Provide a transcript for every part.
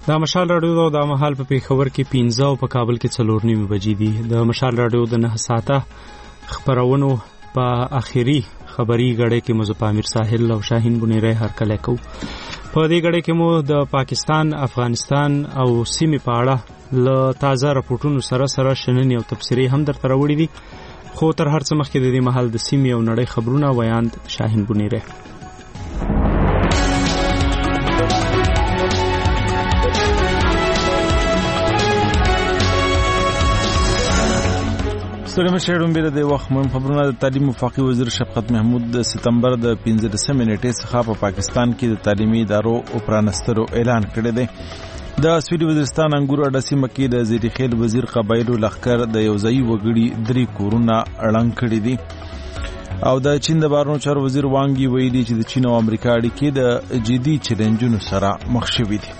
د مشال راډیو د مهال په پیښور کې 15 او په کابل کې 4:30 بجې دي. د مشال راډیو د 9 ساعته خبرونو په اخیری خبری غړې کې مزپامیر ساحل او شاهین بنيره هرکله کو. په دې غړې کې مو د پاکستان، افغانستان او سیمې په اړه له تازه راپورټونو سره شننې او تبصرې هم درته راوړې دي. خو تر هر څه مخکې د دې مهال د سیمې او نړۍ خبرونه ویاند شاهین بنيره. ستړي مشه ډومبه د وخت مهم خبرونه. د تعلیم وفاقي وزیر شفقت محمود د سپتمبر د 15 نیټې څخه په پاکستان کې د تعلیمي ادارو او پرانستلو اعلان کړی دی. د سویلي وزیرستان انګور اډه سیمه کې د زیرخیل وزیر قبایلو لښکر د یو ځایي وګړي 3 کورونه اړنګ کړي دي. او د چین د بهرنیو چارو وزیر وانګ یي ویلي چې د چین او امریکا اړیکې د جدي چیلنجونو سره مخ شوي دي.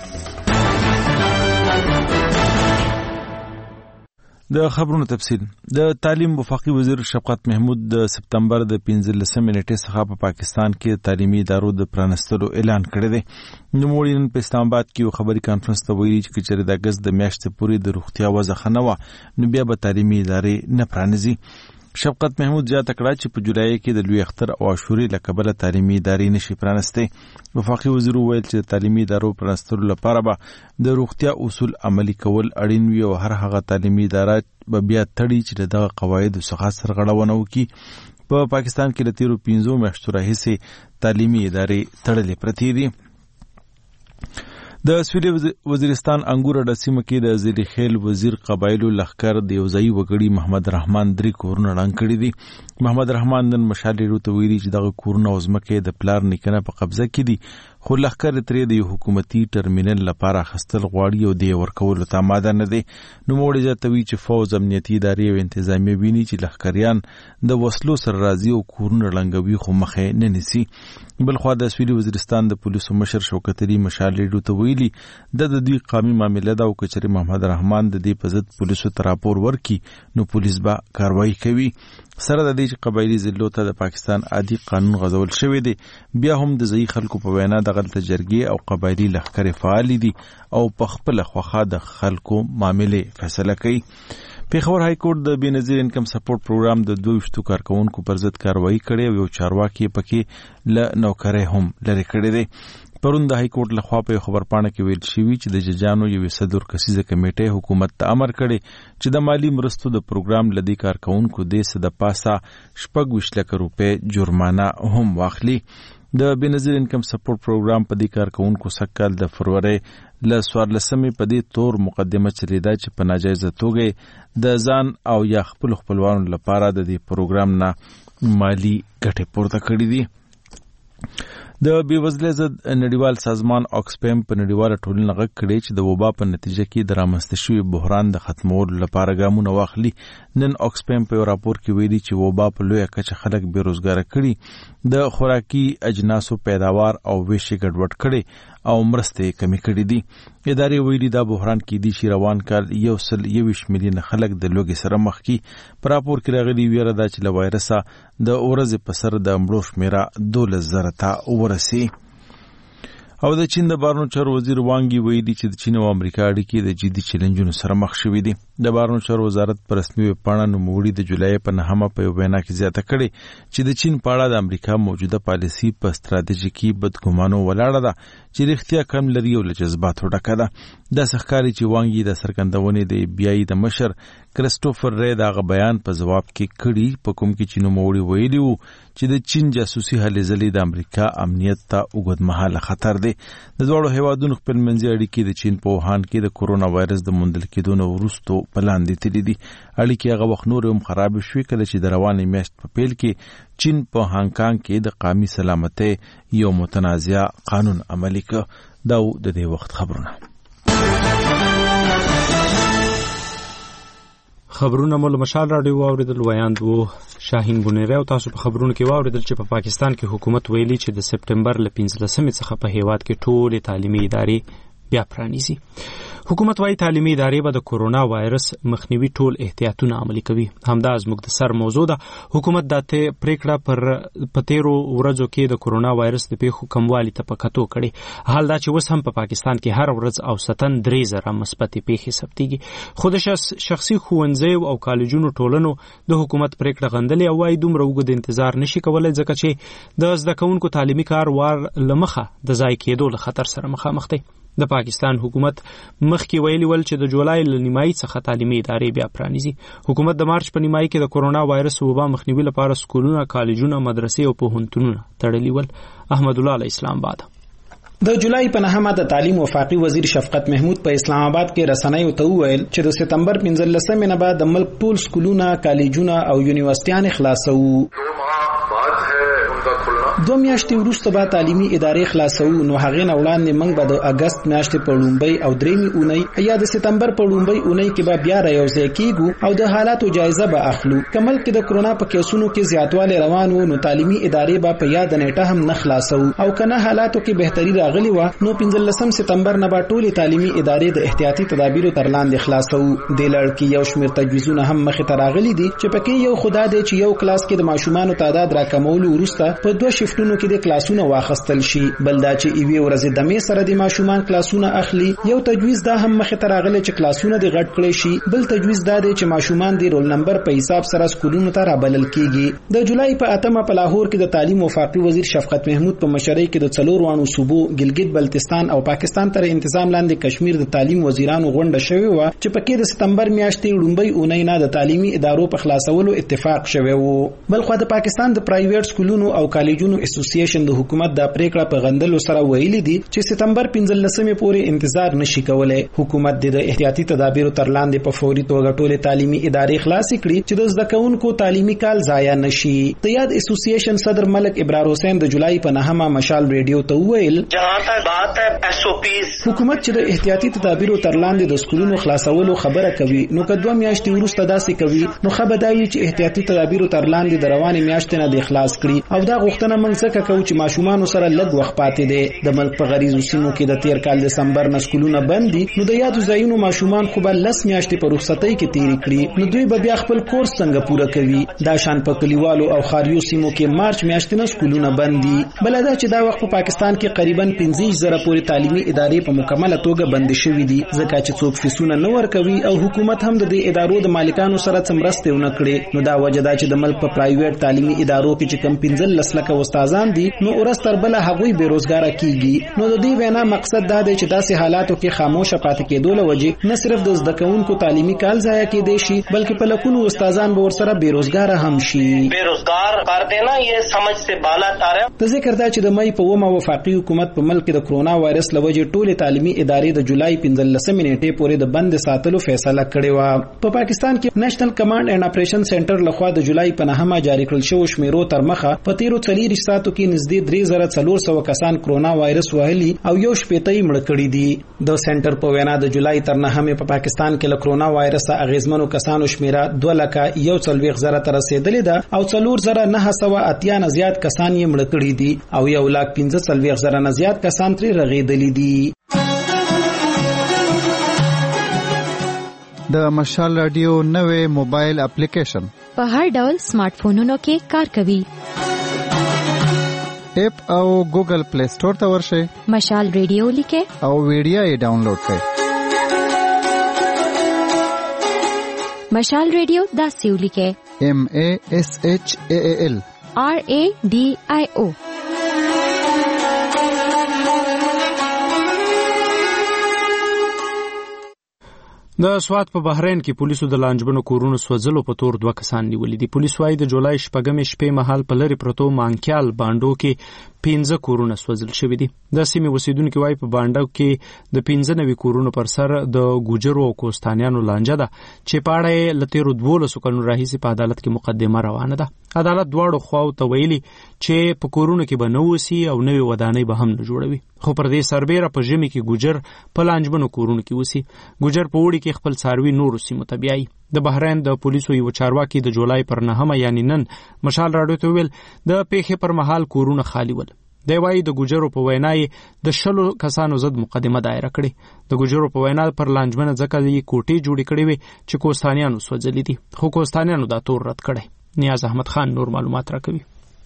د خبرونو تفصیل. د تعلیم وفاقي وزیر شفقت محمود د سپتمبر د 15 نیټې څخه په پاکستان کې تعلیمي ادارو د پرانستلو اعلان کړی دی. نوموړي نن په اسلام آباد کې یو خبري کانفرنس ته ویلي چې چېرې د اګست د میاشتې پورې د روغتیا وضع ښه نه وه نو بیا به تعلیمي ادارې نه پرانیزي. شفقت محمود زیاته کړه چې په جولای کې د لوی اختر او عاشورې له کبله تعلیمي ادارې نشي پرانستی. وفاقي وزیر وویل چې د تعلیمي ادارو پرانستلو لپاره به د روغتیا اصول عملي کول اړین وي او هر هغه تعلیمي اداره به بیا تړي چې دغه قواعدو څخه سرغړونه وکړي. په پاکستان کې د تیرو 15 میاشتو راهیسې تعلیمي ادارې تړلې پرتې دي. د سویلي وزیرستان انګور اډه سیمه کې د زیرخیل وزیر قبایلو لښکر د یو ځایي وګړي محمد رحمان 3 کورونه اړنګ کړي دي. محمد رحمان نن مشال راډیو ته ویلي چې دغه کورونه او ځمکې د پلار نیکه په قبضه کې دي، خو لښکر ترې د یو حکومتي ټرمینل لپاره اخیستل غواړي او د ورکولو ته آماده نه دی. نوموړي زیاتوي چې فوز، امنیتي ادارې او انتظامیه ویني چې لښکریان د وسلو سره راځي او کورونه ړنګوي خو مخې نه نیسي. بلخوا د سویلي وزیرستان د پولیسو مشر شوکت علي مشال راډیو ته ویلي د دوی قومي معامله ده او که چېرې محمد رحمان د دې په ضد پولیسو ته راپور ورکړي نو پولیس به کاروایي کوي. سره د دې چې قبایلي ضلعو ته د پاکستان عادي قانون غځول شوی دی، بیا هم د ځایي خلکو په وینا دغلته جرګې او قبایلي لښکرې فعالې دي او په خپله خوښه د خلکو معاملې فیصله کوي. پیښور های کورټ د بېنظیر انکم سپورټ پروګرام د 22 کارکونکو پر ضد کاروایي کړې او یو چارواکي پکې له نوکرۍ هم لرې کړی دی. پرون د های کورټ لخوا په خبرپاڼه کې ویل شوي چې د ججانو یو 100 کسیزه کمیټه حکومت ته امر کړي چې د مالی مرستو د پروګرام لدی کارکونکو د څه د پاسه 26 لک روپۍ جرمانه هم واخلي. د بېنظیر انکم سپورټ پروګرام په دې کارکونکو سکهال د فروری له 14 په دې تور مقدمه چلیده چې په ناجایزه توګه د ځان او یا خپل خپلوانو لپاره د دې پروګرام نه مالی ګټې پورته کړې دي. د بېوزلۍ ضد نړیوال سازمان آکسفیم په نړیواله ټولنه غږ کړی چې د وبا په نتیجه کې د رامنځته شوي بحران د ختمولو لپاره ګامونه واخلي. نن آکسفیم په یو راپور کې ویلي چې وبا په لویه کچه خلک بېروزګاره کړي، د خوراکي اجناسو پیداوار او ویشې ګډوډ کړي او مرستې کمی کړي دي. ادارې ویلي دا بحران کې دي چې روان کال 121 میلیونه خلک د لوږې سره مخ کی. په راپور کې راغلي ویره ده چې له وایرسه د ورځې په سر د مړو شمیره 12,000 ته ورسي. او د چین د بهرنیو چارو وزیر وانګ یي ویلي چې د چین او امریکا اړیکې د جدي چیلنجونو سره مخ شوي دي. د بهرنیو چارو وزارت په رسمي ویبپاڼه نوموړي د جولای په 9 په یو وینا کې زیاته کړې چې د چین په اړه د امریکا موجوده پالیسي په ستراتیژیکي بدګمانو ولاړه ده چې رښتیا کم لري او له جذباتو ډکه ده. داسې ښکاري چې وانګ یي د څرګندونې د FBI د مشر کرسټوفر ری دغه بیان په جواب کې کړي، په کوم کې چې نوموړي ویلي وو چې د چین جاسوسي هلې ځلې د امریکا امنیت ته اوږدمهاله خطر دی. د دواړو هیوادونو خپلمنځي اړیکې د چین په ووهان کې د کورونا وایرس د موندل کېدو نه وروستو په لاندې تللي دي. اړیکې هغه وخت نور هم خراب شوې کله چې د روانې میاشت په پیل کې چین په هانګ کانګ کې د قومي سلامتۍ یو متنازع قانون عملي کړ. دا د دې وخت خبرونه. خبرونه مول مشال راډیو واوریدل، ویاند وو شاهین بنيره او تاسو په خبرونو کې واوریدل چې په پاکستان کې حکومت ویلي چې د سپټمبر ل 15 څخه په هیواد کې ټول تعلیمي ادارې بیا پرانیزي. حکومت وايي تعلیمي ادارې به د کورونا وایرس مخنیوي ټول احتیاطونه عملي کوي. همدا زموږ د سر موضوع ده. حکومت دا ته پریکړه په تیرو ورځو کې د کورونا وایرس د پیښو کموالي ته په کتو کړي. حال دا چې اوس هم په پاکستان کې هر ورځ اوسطن 3,000 مثبت پیښې ثبتېږي. خو د شخصي ښوونځیو او کالجونو ټولنو د حکومت پریکړه غندلې او وايي دومره اوږد انتظار نشي کولای ځکه چې د زده کوونکو تعلیمي کار وار لمخه د ځای کېدو له خطر سره مخامخ دی. د پاکستان حکومت مخکې ویلي ول چې د جولای له نیمایي څخه تعلیمي ادارې بیا پرانیزي. حکومت د مارچ په نیمایي کې د کورونا وایرس وبا مخنیوي لپاره سکولونه، کالجونه، مدرسې او پوهنتونونه تړلي ول. احمد الله علی اسلام آباد. د جولای په نهمه د تعلیم وفاقي وزیر شفقت محمود په اسلام آباد کې رسنیو ته وویل چې د سپتمبر 15 نه بعد د ملک ټول سکولونه، کالجونه او یونیورسيټیان خلاصو. 2 میاشتې وروسته به تعلیمي ادارې خلاصو. نو هغه نه وړاندې موږ به د اگست میاشتې په لومبۍ او درېمې اونۍ یا د سپتمبر په لومبۍ اونۍ کې به بیا رايوځای کیږو او د حالاتو جایزه به اخلو. کمل کې د کرونا په کیسونو کې زیاتوالی روان و نو تعلیمي ادارې به په یاد نیټه هم نه خلاصو او کنه حالاتو کې بهتري راغلی و نو 15 سپتمبر نه به ټول تعلیمي ادارې د احتیاطي تدابیرو تر لاندې خلاصو. د لړکی یو شمېر تجویزونه هم مخې ته راغلي دي چې پکې یو خدا دی چې یو کلاس کې د ماشومانو تعداد راکمول وروسته په 2 شفټونو کې د کلاسونه واخستل شي. بل دا چې ایوي ورځې د مې سره د ماشومان کلاسونه اخلي. یو تجویز دا هم مخې ته راغلی چې کلاسونه د غټ کړي شي. بل تجویز دا دی چې ماشومان د رول نمبر په حساب سره سکولونو ته رابلل کیږي. د جولای په 8 په لاهور کې د تعلیم وفاقي وزیر شفقت محمود په مشرۍ کې د 4 وانو صوبو ګلګت بلتستان او پاکستان تر انتظام لاندې کشمیر د تعلیم وزیرانو غونډه شوې و چې پکې د سپتمبر میاشتې لومبۍ اونۍ نه د تعلیمي ادارو په خلاصولو اتفاق شوی و. بل خو د پاکستان د پرایویټ سکولونو او کالجونو اسوسییشن د حکومت د پریکړه په غندلو سره ویلي دي چې سپتمبر 15 پورې انتظار نشي کولای. حکومت د احتیاطي تدابیرو تر لاندې په فوري توګه ټول تعلیمي ادارې خلاص کړي چې د زده کوونکو تعلیمي کال ضایع نشي. د یاد اسوسییشن صدر ملک ابرار حسین د جولای په 9 مشال ریډیو ته ویل حکومت چې د احتیاطي تدابیرو تر لاندې د سکولونو خلاصولو خبره کوي نو که 2 میاشتې وروسته داسې کوي نو خبرداري چې احتیاطي تدابیرو تر لاندې د روانې میاشتې نه د خلاص کړي او دا غوښتنه موږ څنګه کوو چې ماشومان سره لږ وخت پاتې دي. د ملک په غریزو سیمو کې د تیر کال دسمبر نه سکولونه بند دي نو د یادو ځایونو ماشومان خو به 10 میاشتې په رخصتۍ کې تیری کړي نو دوی به بیا خپل کورس څنګه پوره کوي. دا شان په کلیوالو او خاریو سیمو کې مارچ میاشتې نه سکولونه بند دي. بل دا چې دا وخت په پاکستان کې قریبا 15,000 پورې تعلیمي ادارې په مکمله توګه بند شوې دي ځکه چې څوک فیسونه نه ورکوي او حکومت هم د دې ادارو د مالکانو سره څمرسته ونه کړي. نو دا وجه دا چې د ملک په پرایویټ تعلیمي ادارو کې چې کم 15 لکه استادان دي نو ورستر بل هغوی بیروزګار کیږي. نو د دې وینا مقصد دا دی چې داسې حالاتو کې خاموشه پاتې کېدو له وجې نه صرف د زده کوونکو تعلیمي کال ضایع کېدی شي بلکې په لکونو استادان به ورسره بیروزګار هم شي. بیروزګار کر دینا یہ سمجھ سے بالا تر ہے. د ذکر دا چې د مئی په 9 وفاقي حکومت په ملک د کرونا وایرس له وجې ټول تعلیمي ادارې د جولای 15 نیټې پورې د بند ساتلو فیصله کړې و. په پاکستان کې نېشنل کمانډ اینڈ اپریشن سنټر لخوا د جولای په 9 جاری کړل شو شمیرو تر مخه په 13 ساعتو کې نږدې 3,400 کسان کرونا وایرس وهلي او یو شپېته یې مړ کړي دي. د سنټر په وینا د جولای تر 9 په پاکستان کې له کرونا وایرس اغیزمنو کسانو شمیره 2,41,000 ته رسیدلې ده او 4,980 نه زیات کسان یې مړ کړي دي او 1,45,000 نه زیات کسان ترې رغېدلي دي. د مشال رادیو نوې موبایل اپلیکیشن په هر ډول سمارټ فونونو کې کار کوي. اپ او ګوګل پلی سٹور ته ورشئ، مشال ریډیو لیکه او ویډیو یې ډاونلوډ کړئ. مشال ریډیو داسې ولیکئ MASHAAL RADIO. د سوات په بحرین کې پولیسو د لانجمنو کورونو سوځلو په تور 2 کسان نیولي دي. پولیس وايي د جولای 4 شپې مهال په لری پروتو مانکیال باندو کې 15 کورونه سوځل شوي دي. د سیمې اوسیدونکو وايي په باندو کې د 15 کورونو پر سر د ګوجرو او کوستانیانو لانجه ده چې په اړه لتیرو 12 کلونو راهیسې په عدالت کې مقدمه روانه ده. عدالت دواړو خواو ته ویلي چې په کورونو کې به نووسی او نوې ودانۍ به هم نه جوړوي. خو پر دې سربېره په ژمي کې ګوجر په لانجمنو کورونو کې وسی. ګوجر په وړي کې خپل څاروي نورو سیمو ته بیایي. د بحرین د پولیسو یو چارواکي د جولای پر 9 یعنی نن مشال راډیو ته ویل د پیښې پر مهال کورونه خالی ول. دی وایي د ګوجرو په وینا یې د 100 کسانو ضد مقدمه دایره کړې. د ګوجرو په وینا پر لانجمنه ځکه یې کوټې جوړې کړې وي چې کوستانیانو سوځلې دي، خو کوستانیانو دا تور رد کړی. نیاز احمد خان نور معلومات راکوي.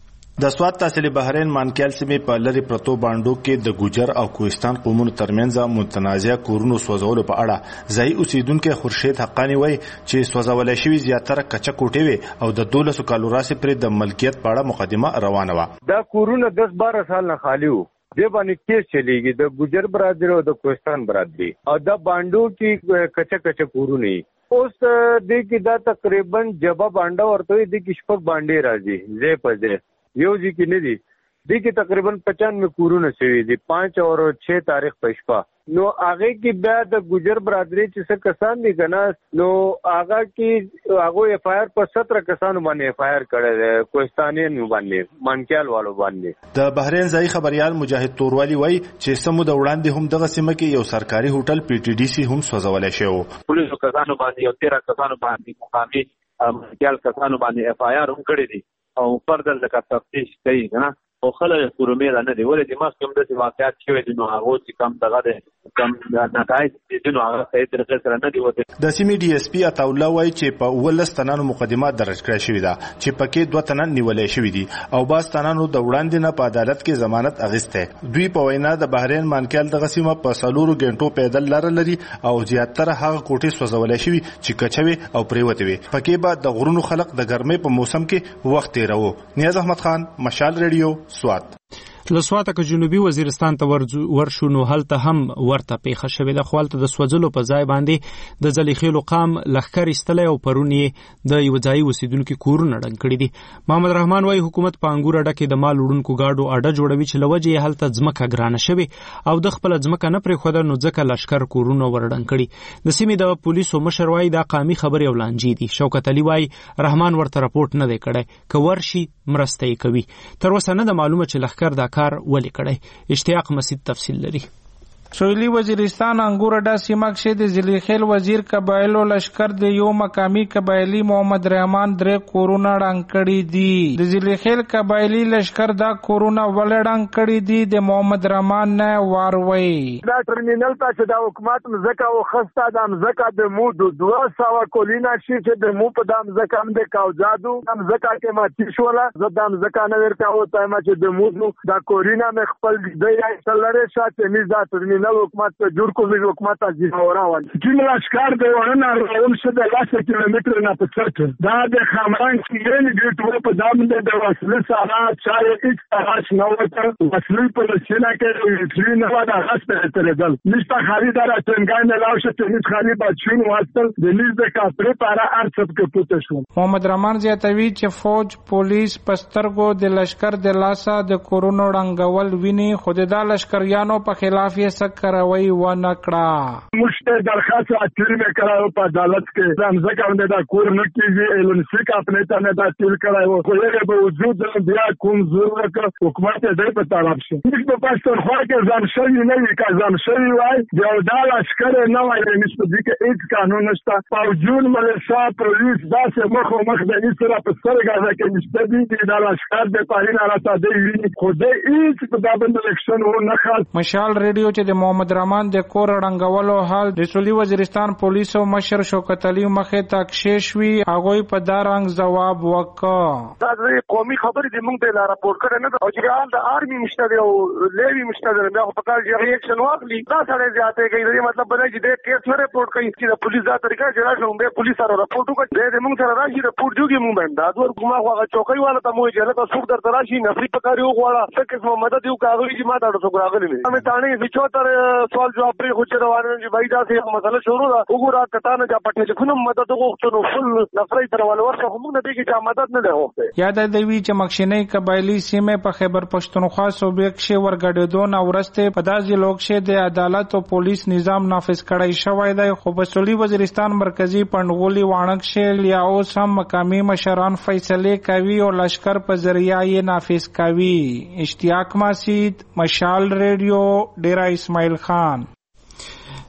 د سوات تحصیل بحرین مانکیال سیمې په لری پرتو باندو کې د ګوجر او کوهستان قومونو ترمنځ متنازع کورونو سوځولو په اړه ځای اوسیدونکو خورشید حقانی وایي چې سوځول شوی زیاتره کچا کوټې وي او د 12 کالو راسي پر د ملکیت په اړه مقدمه روانه و. دا کورونه 10-12 سال نه خالی وو. دې باندې کیس چلیږي د ګوجر برادری او د کوهستان برادری او د باندو کې کچا کورونه اوس دې کې دا تقریبا جبا باندې ورته دې کې شپږ باندې راځي زه پځه یو ځی کې نه دي دې کې تقریبا 95 کورونه شوي دي 5 او 6 تاریخ پښپا. نو هغه کې بیا د ګوجر برادری چې څه کسان دي کنه نو هغه کې هغه اف آی آر په 17 کسانو باندې اف آی آر کړی کوهستانیان باندې مانکیال والو باندې. د بحرین ځای خبريال مجاهد توروالی وای چې سمو د وړاندې هم دغه سیمه کې یو سرکاري هوټل پی ټی ډی سی هم سوځول شو. پولیسو کسانو باندې یو 13 کسانو باندې مقامي مانکیال کسانو باندې اف آی آر هم کړی دي او فردل د تفتیش کوي کنه او خلک پرمیر نه دی ولې د مخکم د واقعیت کې د نو هغه چې کم دغه د کم نتایج د نو هغه صحیح طریقې سره نه دی وته. د سیمې ډي اس پی عطا الله وایي چې په 12 تنانو مقدمات درج کړې شوې ده چې پکې 2 تنان نیولې شوې دي او باز تنانو د وړاندې نه په عدالت کې ضمانت اغسته. دوی په وینا د بحرین مانکیال دغه سیمه په 4 غنټو پیدل لار لري او زیاتره هغه کوټې سوځولې شوې چې کچوي او پریوته وي. پکې بعد د غرونو خلق د ګرمۍ په موسم کې وخت تیرو. نیاز احمد خان مشال ریډیو سوات. له سواته که جنوبي وزیرستان ته ورشو نو هلته هم ورته پیښه شوې ده. خو هلته د سوځلو په ځای باندې د ځلیخېلو قام لښکر ایستلی او پرون یې د یوه ځایي اوسېدونکي کورونه ړنګ کړي دي. محمد رحمان وایي حکومت په انګور اډه کې د مال وړونکو ګاډو اډه جوړوي چې له وجې یې هلته ځمکه ګرانه شوې او د خپله ځمکه نه پرېښوده نو ځکه لښکر کورونه ور ړنګ کړي. د سیمې د پولیسو مشر وایي دا قامي خبرې او لانجې دي. شوکت علي وایي رحمان ورته راپورټ نه دی کړی، که ورشي مرسته یې کوي. تر اوسه نه ده معلومه چې لښکر دا کار ولې کړی. اشتیاق مسید تفصیل لري. سویلی وزیرستان انګور اډه سیمه کې د ځلیخېل وزیر قبایلو لشکر د یو مقامی قبایلی محمد رحمان درې کورونه ړنګ کړي دي. د ځلیخېل قبایلی لشکر دا کورونه ولې ړنګ کړي دي د محمد رحمان نه واروي. دا ټرمینل ته چې د حکومت مزکه او خسته د مزکه د مو 200 کولینا شي چې د مو په د مزکه هم د کاوزادو د مزکه کې ماتي شوله زه د مزکه نه ورته او تایم چې د مو د کورینا مې خپل د یې سلره شاته میز دا ټرمینل حکومت ته جوړ کوي حکومت ته ځوراوال چې لشکار د ورنه راول څه د 10 کیلومتر نه پڅټ دا د خامران کې نه ګټو په دام د وسله سره چاره هیڅ تراش نه وته وسله په لسینا کې چې نه ودا غسته ترېدل نشته خریدار څنګه نه لاوشه چې خالي بچون واسطل د لیز د کاپره para ارڅب کې پټ شو. محمد رحمان زیاتوي چې فوج پولیس پسترګو د لشکر د لاسه د کورونو ړنګول ویني خو د لشکریانو په خلاف یې کروي و نکړه. مشته درخواست اخیری میں کراو په عدالت کې ځکه باندې دا کور نه کیږي ایلونسی کا خپل ته نه دا تل کړای وو خو یې به وجود بیا کوم ضرورت حکومت دې په طرف شي هیڅ په پښتونخوا کې ځان شوی نه وي که ځان شوی وای یو دا لشکر نه وای نسبت دې کې هیڅ قانون نشته فوجون ملشا پولیس داسې مخ د اسره په سرګه کې نشته دي دا لشکر د پاهینه راته دی خو دې هیڅ په دا باندې الیکشن و نه خاص. مشال ریډیو چې د محمد رحمان د کور ړنګولو حال د سویلی وزیرستان پولیسو مشر شوکت علي مخې ته کښېښوي هغوی په دا رنګ ځواب وکړ. دا قومي خبرې د موږ ته راپورټ کړی نه ده او چې د آرمي مشته دی او لیوي مشته دی بیا خو په کار چې ریاکشن واخلي دا سړی زیاتې کوي دې مطلب بلای چې د کیس نه رپورټ کوي چې د پولیس دا طریقه چې راشي موږ پولیس سره رپورټ وکړي د موږ سره راشي رپورټ جوړي موږ باندې دا دوه کومه هغه چوکۍ والا ته موږ چې لکه څوک درته راشي نفري پکاري وغواړه څه قسمه مدد یو کاغذ چې ما ته څوک راغلی نه مې تانه 75 سوال جواب پرې خو چې روانه چې بای دا څه مسله شروع ده وګوره کتانه جا پټه چې کوم مدد وغوښتو نو فل نفري تر ول ورشه هم نه دی چې مدد نه وغوښته. یاد دی چې مخشنۍ قبایلی سیمه په خیبر پښتونخوا صوبې کې ورګډېدو نه ورسته په داسې لوکشه د عدالت او پولیس نظام نافذ کړی شوی دی خو په سویلی وزیرستان مرکزی پندغولي وانک شیل یا اوس هم مقامی مشران فیصله کوي او لشکر په ذریعہ یې نافذ کوي. اشتیاق مسید مشال ریډیو ډیرا اسماعیل خان.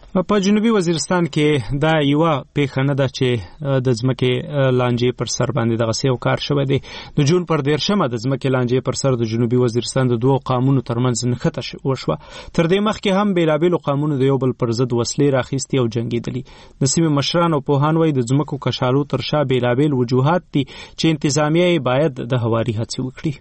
په جنوبي وزیرستان کې دا یو پیښه نه ده چې د ځمکې لانجې پر سر باندې دغه سیو کار شوی دی. د جون پر 13 د ځمکې لانجې پر سر د جنوبي وزیرستان د دوه قومونو ترمنځ نښته وشوه. تر دې مخکې هم بیلابېلو قومونو د یو بل پر ضد وسلې راخیستې او جنګېدلي. د سیمې مشران او پوهان وایي د ځمکو کشالو تر شا بیلابېل وجوهات دي چې انتظامیه یې باید د هواري هڅې وکړي.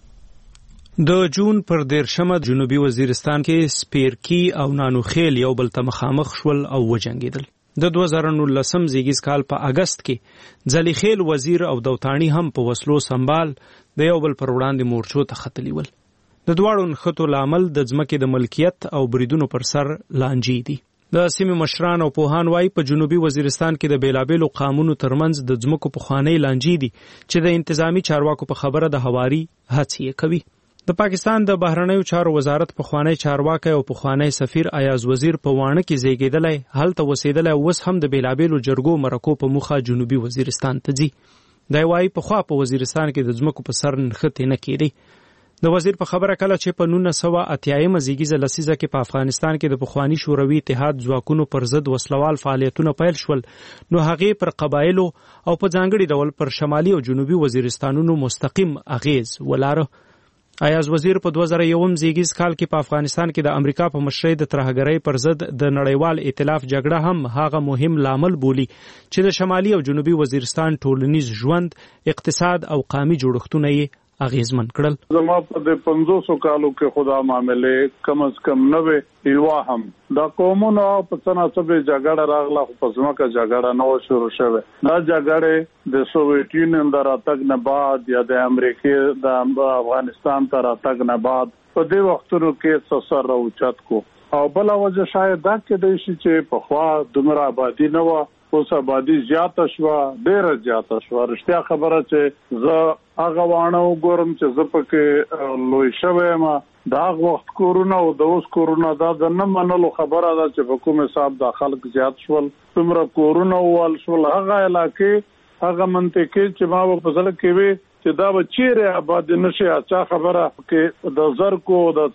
د جون پر 13 جنوبي وزیرستان کې سپیرکی او نانوخیل یو بل ته مخامخ شول او وجنګېدل. د 2019 زیږیز کال په اگست کې ځلیخیل وزیر او دوتانی هم په وسلو سنبال د یو بل پر وړاندې مورچو ته ختلي ول. د دواړو نښتو لامل د ځمکې د ملکیت او بریدونو پر سر لانجې دي. د سیمې مشران او پوهان وایي په جنوبي وزیرستان کې د بیلابېلو قومونو ترمنځ د ځمکو پخوانۍ لانجې دي چې د انتظامی چارواکو په خبره د هواري هڅې یې کوي. د پاکستان د بهرنیو چارو وزارت پخوانی چارواکی او پخوانی سفیر ایاز وزیر په وانه کې زیږیدلی هلته وسیدلی اوس هم د بیلابېلو جرګو مرکو په موخه جنوبي وزیرستان ته ځي. دی وایي پخوا په وزیرستان کې د ځمکو په سر نښتې نه کېدی. د وزیر په خبره کله چې په 1980 زیږیزه لسیزه کې په افغانستان کې د پخوانی شوروي اتحاد ځواکونو پر ضد وسلوال فعالیتونه پیل شول نو هغې پر قبایلو او په ځانګړي ډول پر شمالي او جنوبي وزیرستانونو مستقیم اغیز ولاره. ایاز وزیر په 2001 زیږیز کال کې په افغانستان کې د امریکا په مشرۍ د ترهګرۍ پر ضد د نړیوال ائتلاف جګړه هم هغه مهم لامل بولی چې د شمالي او جنوبي وزیرستان ټولنیز ژوند، اقتصاد او قومي جوړښتونه یې اغیزمن کړل. زما په د 500 کالو کې خدا معاملې کم از کم 90 ایوا هم دا قومونو په تناسب جګړه راغله خو په ځمکه جګړه نو شروع شوه. دا جګړه د سوویت یونین د راتګ نه بعد یا د امریکا د افغانستان تر راتګ نه بعد په دې وختونو کې سر راوچت کو او بل وجه شاید دا کې د شي چې په خوا دومره آبادی نه و اوس آبادی زیاته شوه، ډیره زیاته شوه. رښتیا خبره چې زه هغه وانه وګورم چې زه پکې لوی شوی یم دا وخت کورونه او د اوس کورونه دا د نه منلو خبره ده چې په کوم حساب د خلک زیات شول، څومره کورونه ووال شول. هغه علاقې هغه منطقې چې ما په ځل کې وي چې دا به چیرې آباد نشي اچا خبره کې د زرکو د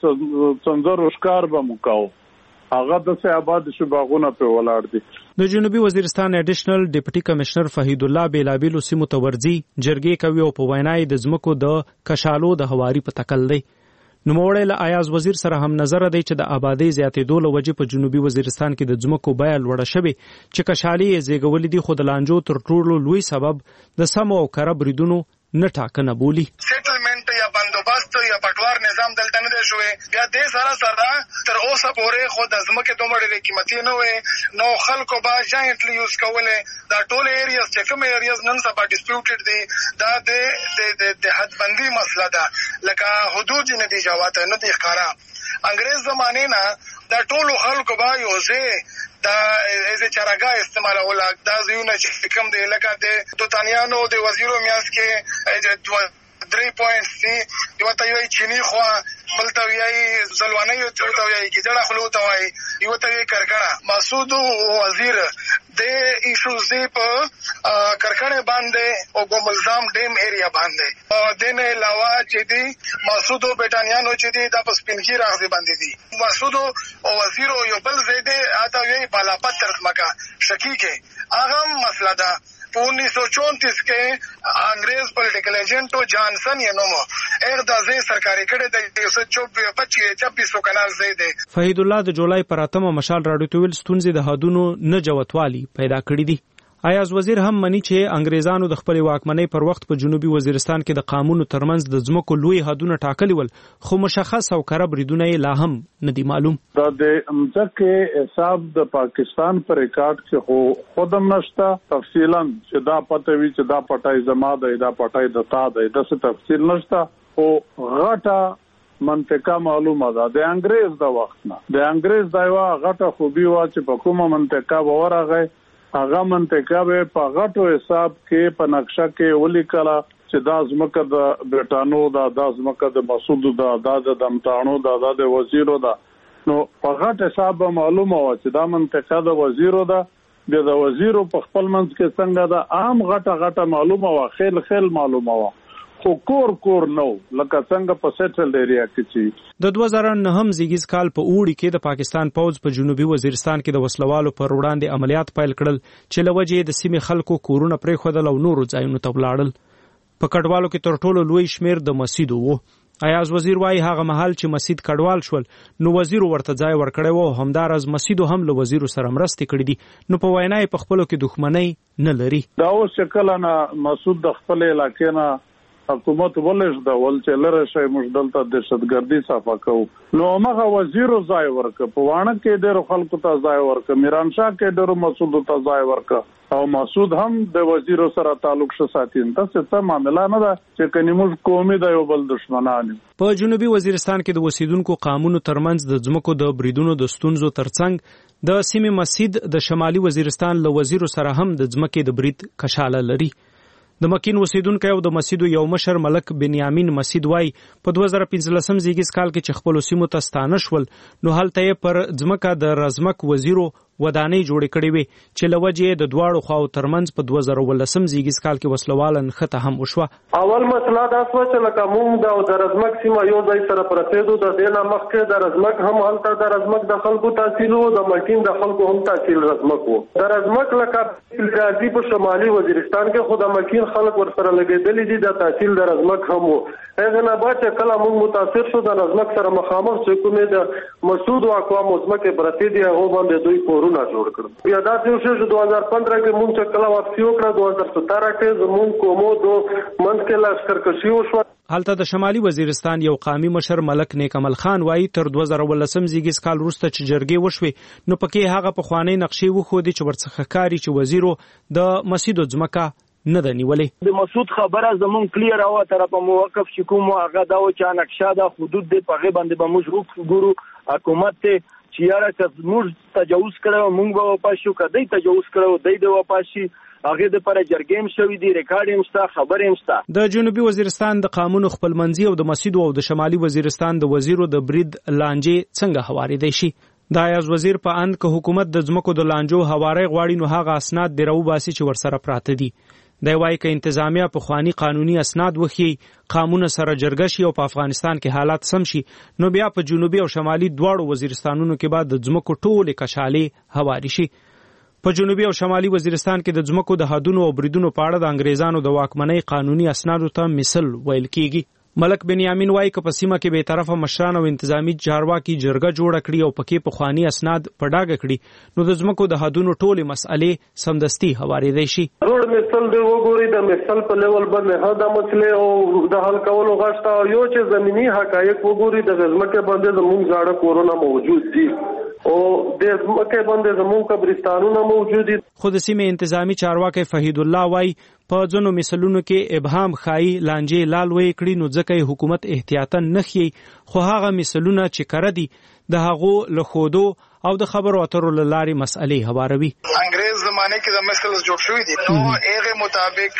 څنځرو ښکار به مکاو هغه د سه آباد شو باغونه په ولاړ دي. د جنوبي وزیرستان اډیشنل ډیپټي کمشنر فهید الله بیلابیلو سیمو ته ورځي جرګې کوي او په وینای د ځمکو د کشالو د هواري په تکل دی. نوموړی له ایاز وزیر سره هم نظر دی چې د آبادی زیاتېدو له وجې په جنوبي وزیرستان کې د ځمکو بیه لوړه شوې چې کشالي یې زیږولې دي خو د لانجو تر ټولو لوی سبب د سمو او کره بریدونو نه ټاکنه بولي. سیټلمنټ یا بندوبست یا پټوار نظام دلته نه دی شوی. بیا دې سره تر اوسه پورې خو د ځمکې دومره قیمتي نه وي نو خلکو به جاینټلی یوز کولې. دا ټول ایریاز چې کوم ایریاز نن سبا ډیسپیوټډ دي دا د حدبندي مسله ده لکه حدود نه دي جواته نه دي ښکارا. انګريز زمانه نه دا ټول خلکو به یوځه دا از چراګه استعمالول. دا زیونه چې کوم دی لکه د دوتانیانو د وزیرو میاس کې 3 پوینټس دي. یو ته یو چینی خو بل ته یې زلوانه یو ته یې کیدړه خلو ته وای یو ته یې کرکړه. مسعود وزیر د ایشوز دی په کرکړه باندې او ګملزام ډیم ایریا باندې او دنه علاوه چې دی مسعود بیٹانیانو چې دی د پسپینکی راغلي باندې دي. مسعود او وزیر یو بل زیده اته یې بالا پتر مکا شکی کې هغه مسله ده. 1934 کې انګريز پولیټیکل ایجنټ جانسن یې نومو ایک د ځای سرکاري کړه د 124 کنال زیده. فهید الله د جولای پر 8 مشال راډیو ته ویل ستونزې د حدودو نه جوتوالي پیدا کړې دي. ایاز وزیر هم مني چې انګریزانو د خپل واکمنۍ پر وخت په جنوبي وزیرستان کې د قانون ترمنځ د ځمکو لوی حدونه ټاکلي ول خو مشخص او کره بریدونه یې لا هم نه دي معلوم. دا د ځکه حساب د پاکستان پر ریکارډ کې خو خودم نشته تفصیلا چې دا پته وی چې دا پټای زما ده دا پټای د تا ده د څه تفصیل نشته او غټه منطقه معلومه ده د انګریز د وخت نه. د انګریز دا یو غټه خوبي وا چې په کومه منطقه ورغی هغه منطقه به په غټو حساب کې په نقشه کې ولیکله چې دا ځمکه د برټانو دا ځمکه د مسعود دا د دمتانو دا د وزیرو دا. نو په غټ حساب معلومه و چې دا منطقه د وزیرو دا د وزیرو په خپل منځ کې څنګه دا عام غټه معلومه و خیل معلومه و خو کور نو لکه څنګه په سیټل ایریا کې چې د 2009 زیږیز کال په اوړي کې د پاکستان پوځ په جنوبي وزیرستان کې د وسلوالو پر وړاندې عملیات پیل کړل چې لوجې د سیمې خلکو کورونه پرې خودل او نورو ځایونو ته ولاړل. په کډوالو کې تر ټولو لوی شمیر د مسیدو وو. ایاز وزیر وايي هغه محل چې مسجد کډوال شول نو وزیر ورته ځای ورکړی وو، همدارز مسجدو هم له وزیر سره مرستې کړې دي. نو په وینا یې په خپلو کې دښمنۍ نه لري. دا اوس شکل نه مسعود د خپل علاقې نه حکومت ولش د ول چې لره شي موږ دلته دهشتګردي صفه کوو. نو هغه وزیر ځای ورک په وانه کې ډېر خلکو ته ځای ورک، میران شاه کې ډېر مسعود ته ځای ورک او مسعود هم د وزیر سره تعلق شو ساتین. تاسو ته معاملې نه ده چې کني موږ قومي د یو بل دشمنان. په جنوبي وزیرستان کې د اوسیدونکو قامونو ترمنځ د ځمکو د بریدونو د ستونزو ترڅنګ د سیمې مسجد د شمالي وزیرستان له وزیر سره هم د ځمکې د برید کشاله لري. د مکین اوسیدونکو او د مسجد یو مشر ملک بنیامین مسجد وای په 2015 زیږیز کال کې چې خپل سیمو ته ستانه شول نو هلته یې پر ځمکه د رزمک وزیرو ودانۍ جوړې کړې وي چې لوجې د دواړو خواو ترمنځ په 2018 زیږیز کال کې وسلواله نښته هم وشوه. اول مسله دا شوه چې لکه موږ د رزمک سیمه یو ځای سره پرتېدو، د دې نه مخکې د رزمک هم هلته د رزمک د خلکو تحصیل و، د مکین د خلکو هم تحصیل رزمک و. د رزمک لکه راځي په شمالي وزیرستان کې خو د مکین خلک ورسره لګېدلي دي، د تحصیل د رزمک هم و. هغه نه بعد چې کله موږ متاثر شو د رزمک سره مخامخ چې کومې د مسعود او اقوام ځمکې پرتې دي هغه باندې دوی کورونه جوړ کړل. بیا دا چې 2015 کې موږ چې کله واپسی وکړه 2017 کې زموږ کومو دو منځ کې لشکرکشي وشوه. هلته د شمالي وزیرستان یو قومي مشر ملک نیک عمل خان وایي تر 2018 زیږیز کال وروسته چې جرګې وشوې نو پکې هغه پخوانۍ نقشې وښودې چې ورڅخه کاري چې وزیرو د مسجدو ځمکه نه ده نیولې. د مسعود خبره زمون کلیر او تر په موقف چې کوم هغه دا و چې نقشه د حدود د پغه باندې به موږ ګورو حکومت ته چې یاره که موږ تجاوز کړو موږ به واپاسو کدی تجاوز کړو د واپاسي هغه د پر جرګیم شوې دي ریکارډ هم ستا خبر هم ستا. د جنوبي وزیرستان د قانون خپلمنځي او د مسجد او د شمالي وزیرستان د وزیرو د برید لانجې څنګه هوارې دی شي. د ایاز وزیر په اند که حکومت د ځمکو د لانجو هوارې غواړي نو هغه اسناد دی راو باسي چې ورسره پراته دي. دی وایي که انتظامیه پخواني قانوني اسناد وخی قانون سره جرګه شي او په افغانستان کې حالات سم شي نو بیا په جنوبي او شمالي دواړو وزیرستانونو کې بعد د ځمکو ټولې کشالې هواري شي. په جنوبي او شمالي وزیرستان کې د ځمکو د حدونو او بریدونو په اړه د انګریزانو د واکمنۍ قانوني اسنادو ته مثل ویل کیږي. ملک بنیامین وایي که په سیمه کې به طرفه مشران او انتظامی چارواکي جرګه جوړه کړي او پکې پخواني اسناد په ډاګه کړي نو د ځمکو د حدونو ټولې مسئلې سمدستي هوارېدای شي. روډ مثل دی وګوري د مثل په لیول باندې دا مسلې او د حل کولو غشته یو چې زمینی حقایق وګوري د ځمکې باندې زموږ زاړه کورونه موجود دي او د ځمکې باندې زموږ قبرستانونه موجود دي. خو د سیمې انتظامی چارواکي فهید الله وایي په ځینو مثالونو کې ابهام خایي لانجې لال وې کړي نو ځکه حکومت احتیاطاً نخي خو هغه مثالونه چې کړه دي د هغو له خودو او د خبرو اترو لاري مسئلې هواروي. انګريز زمانه کې د مسلز جوړ شوې دي نو هغه مطابق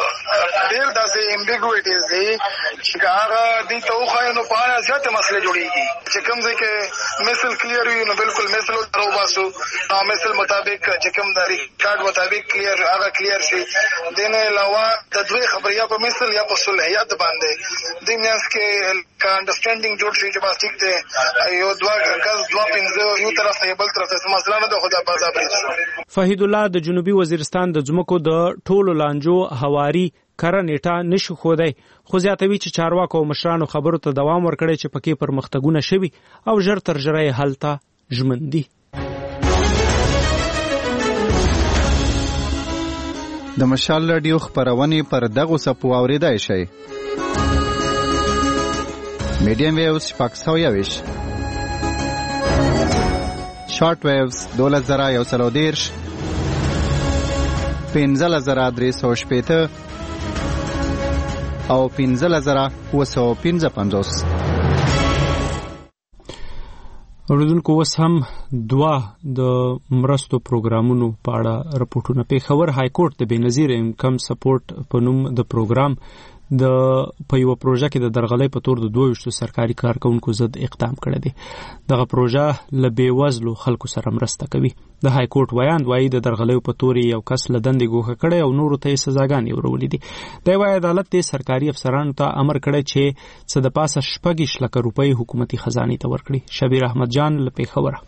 ډېر داسې امبیګویټیز دي چې هغه د توخه نو په اړه ځته مسله جوړيږي چې کوم ځکه مسل کلیر وي نو بالکل مسل درو باسو نو مسل مطابق چې کوم د ریکارډ مطابق کلیر هغه کلیر شي. دنه علاوه د دوی خبریا په مسل یا په صلحیت باندې د مینس کې کا انډرستانډینګ جوړ شي چې با ټیک ته یو دوا غز دوا پنځه یو طرف ته بل طرف ته مسله نه ده خدا بازار پرې. فهید الله د جنوبي وزیرستان د ځمکو د ټولو لانجو هواري کره نیټه نشو خودای خو زیاتوي چې چارواکو او مشرانو خبرو ته دوام ورکړي چې پکې پرمختګونه شوي او ژر تر ژره حل ته ژمن دي. د مشال رادیو خبرونه پر دغه سپو اوریدای شي. میډیم ویوز پاکستاویش شارټ ویوز 2113 15350 او 15955. اوریدونکو اوس هم دوا د مرستو پروګرامونو په اړه راپورټونه پیښور های کورټ د بېنظیر انکم سپورټ په نوم د پروګرام د په یو پروژه کې د درغلۍ په تور د 22 سرکاري کارکونکو ضد اقدام کړی دی. دغه پروژه له بیوزلو خلکو سره مرسته کوي. د های کورټ ویاند وایي د درغلیو په تور یو کس له دندې ګوښه کړی او نورو ته یې سزاګانې ورولې دي. د وایي عدالت د سرکاري افسرانو ته امر کړی چې څه د پاسه 6 لک روپۍ حکومتي خزانې ته ورکړي. شبیر احمد جان له پیښوره.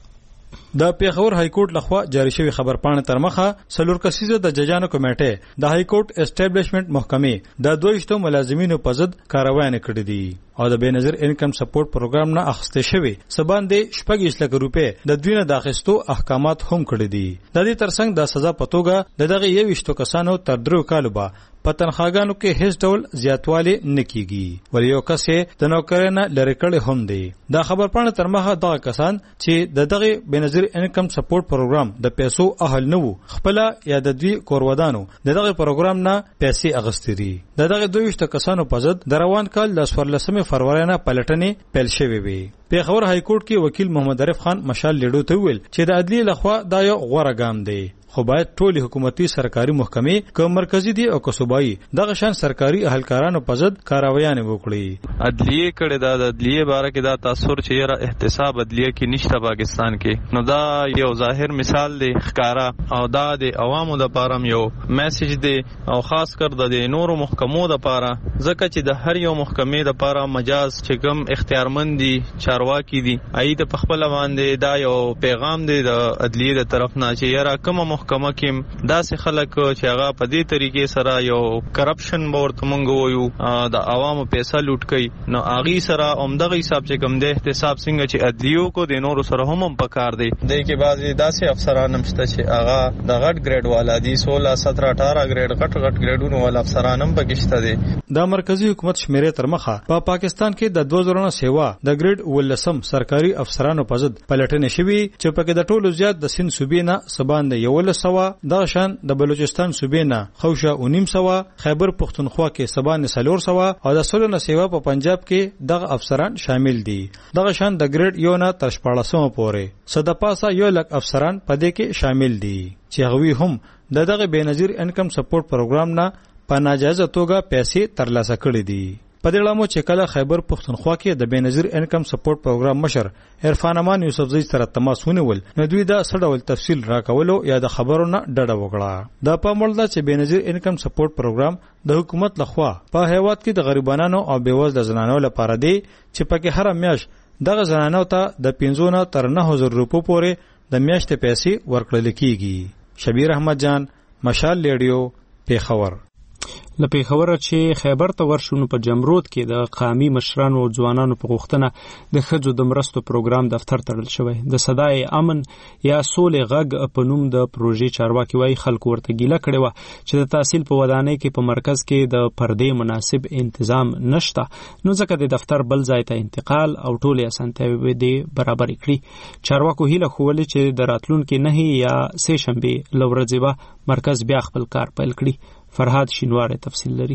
د پیښور های کورټ لخوا جاری شوی خبرپاڼه تر مخه 4 کسیزه د ججانو کمیټه د های کورټ اسټابلیشمنت محکمې د 22 ملازمینو په ضد کاروایي کړې دي او د بنظیر انکم سپورټ پروګرام نه اخیسته شوی سباندې 6 لک روپۍ د دوی نه د اخیستو احکامات هم کړی دي. د دې ترڅنګ د سزا په توګه دغه 21 کسانو تر 3 کالو به په تنخواګانو کې هیڅ ډول زیاتوالی نه کیږي ولې یو کس د نوکرانه لری کړي هم دی. دا خبرپاڼه تر مخه دغه کسان چې دغه بنظیر انکم سپورټ پروګرام د پیسو اهل نه وو خپل یا د دوی کورودانو دغه پروګرام نه پیسې اغستې دي. دغه 22 کسانو په ضد د روان کال د 14 فروری نه پلټنې پیل شوې وي. پیښور های کورټ کې وکیل محمد عارف خان مشال لیډو ته ویل چې د عدلیې لخوا دا یو غوره ګام دی خو باید ټول حکومتي سرکاري محکمې که مرکزی دي او که صوبایي دغه شان سرکاري اهلکارانو په ضد کاروایانې وکړي. عدلیې کړي دا د عدلیې باره کې دا تاثر چې یاره احتساب عدلیې کې نشته پاکستان کې نو دا یو ظاهر مثال دی ښکارا او دا د عوامو لپاره یو میسج دی او خاص کر د نورو محکمو لپاره ځکه چې د هر یو محکمې لپاره مجاز چې کوم اختیارمند دي چارواکي دي ایت په خپل باندې دا یو پیغام دی د عدلیې د طرف نه چې یاره کوم محکمه کې داسې خلک چې هغه په دې طریقې سره یو کرپشن ورته مونږ وایو د عوامو پیسې لوټ کوي نو هغه سره عمدغه حساب چې کوم د احتساب څنګه چې عدلیو کو د نورو سره هم پکار دی د کې بعضي داسې افسران هم شته چې هغه د غټ ګریډ والا دي 16 17 18 ګریډ غټ ګریډونو والا افسران هم پکشته دي. د مرکزی حکومت شمیرې تر مخه په پاکستان کې د 2000 سیوا د ګریډ ولسم سرکاري افسرانو په ضد پلټنې شوې چې پکې د ټولو زیات د سین صوبې نه سباند یو سوا د شان د بلوچستان صوبې نه خوشه او نیم سوا خیبر پختونخوا کې سبان 4 سوا او د سولو سیوا په پنجاب کې دغه افسران شامل دي. دغه شان د ګریډ یو نه تر 14 پورې صد پاسه 1 لک افسران په دې کې شامل دي چې هغوی هم دغه بنظیر انکم سپورټ پروګرام نه په ناجایز توګه پیسې ترلاسه کړې دي. په دې لامو چې کله خیبر پختونخوا کې د بنظیر انکم سپورټ پروګرام مشر عرفان امان یوسفزئی سره تماس ونیول نو دوی دا سړول تفصیل راکولو یا د خبرو نه ډډه وکړه. دا په مړ ده چې بنظیر انکم سپورټ پروګرام د حکومت لخوا په هیواد کې د غریبانو او بیوزله زنانو لپاره دی چې پکې هر میاشت دغه زنانو ته د 500 تر 9000 روپو پورې د میاشتې پیسې ورکړل کیږي. شبیر احمد جان مشال لیډیو پیښور. له پیښوره چې خیبر ته ورشونو په جمرود کې د قامي مشرانو او ځوانانو په غوښتنه د ښځو د مرستو پروګرام دفتر تړل شوی. د صدای امن یا سولې غږ په نوم د پروژې چارواکي وایي خلکو ورته ګیله کړې وه چې د تحصیل په ودانۍ کې په مرکز کې د پردې مناسب انتظام نشته نو ځکه د دفتر بل ځای ته انتقال او ټولې اسانتیاوې دې برابرې کړي. چارواکو هیله ښوولې چې د راتلونکي 9 یا 3 شنبې له ورځې به مرکز بیا خپل کار پیل کړي. فرهاد شینوار تفصیل لري.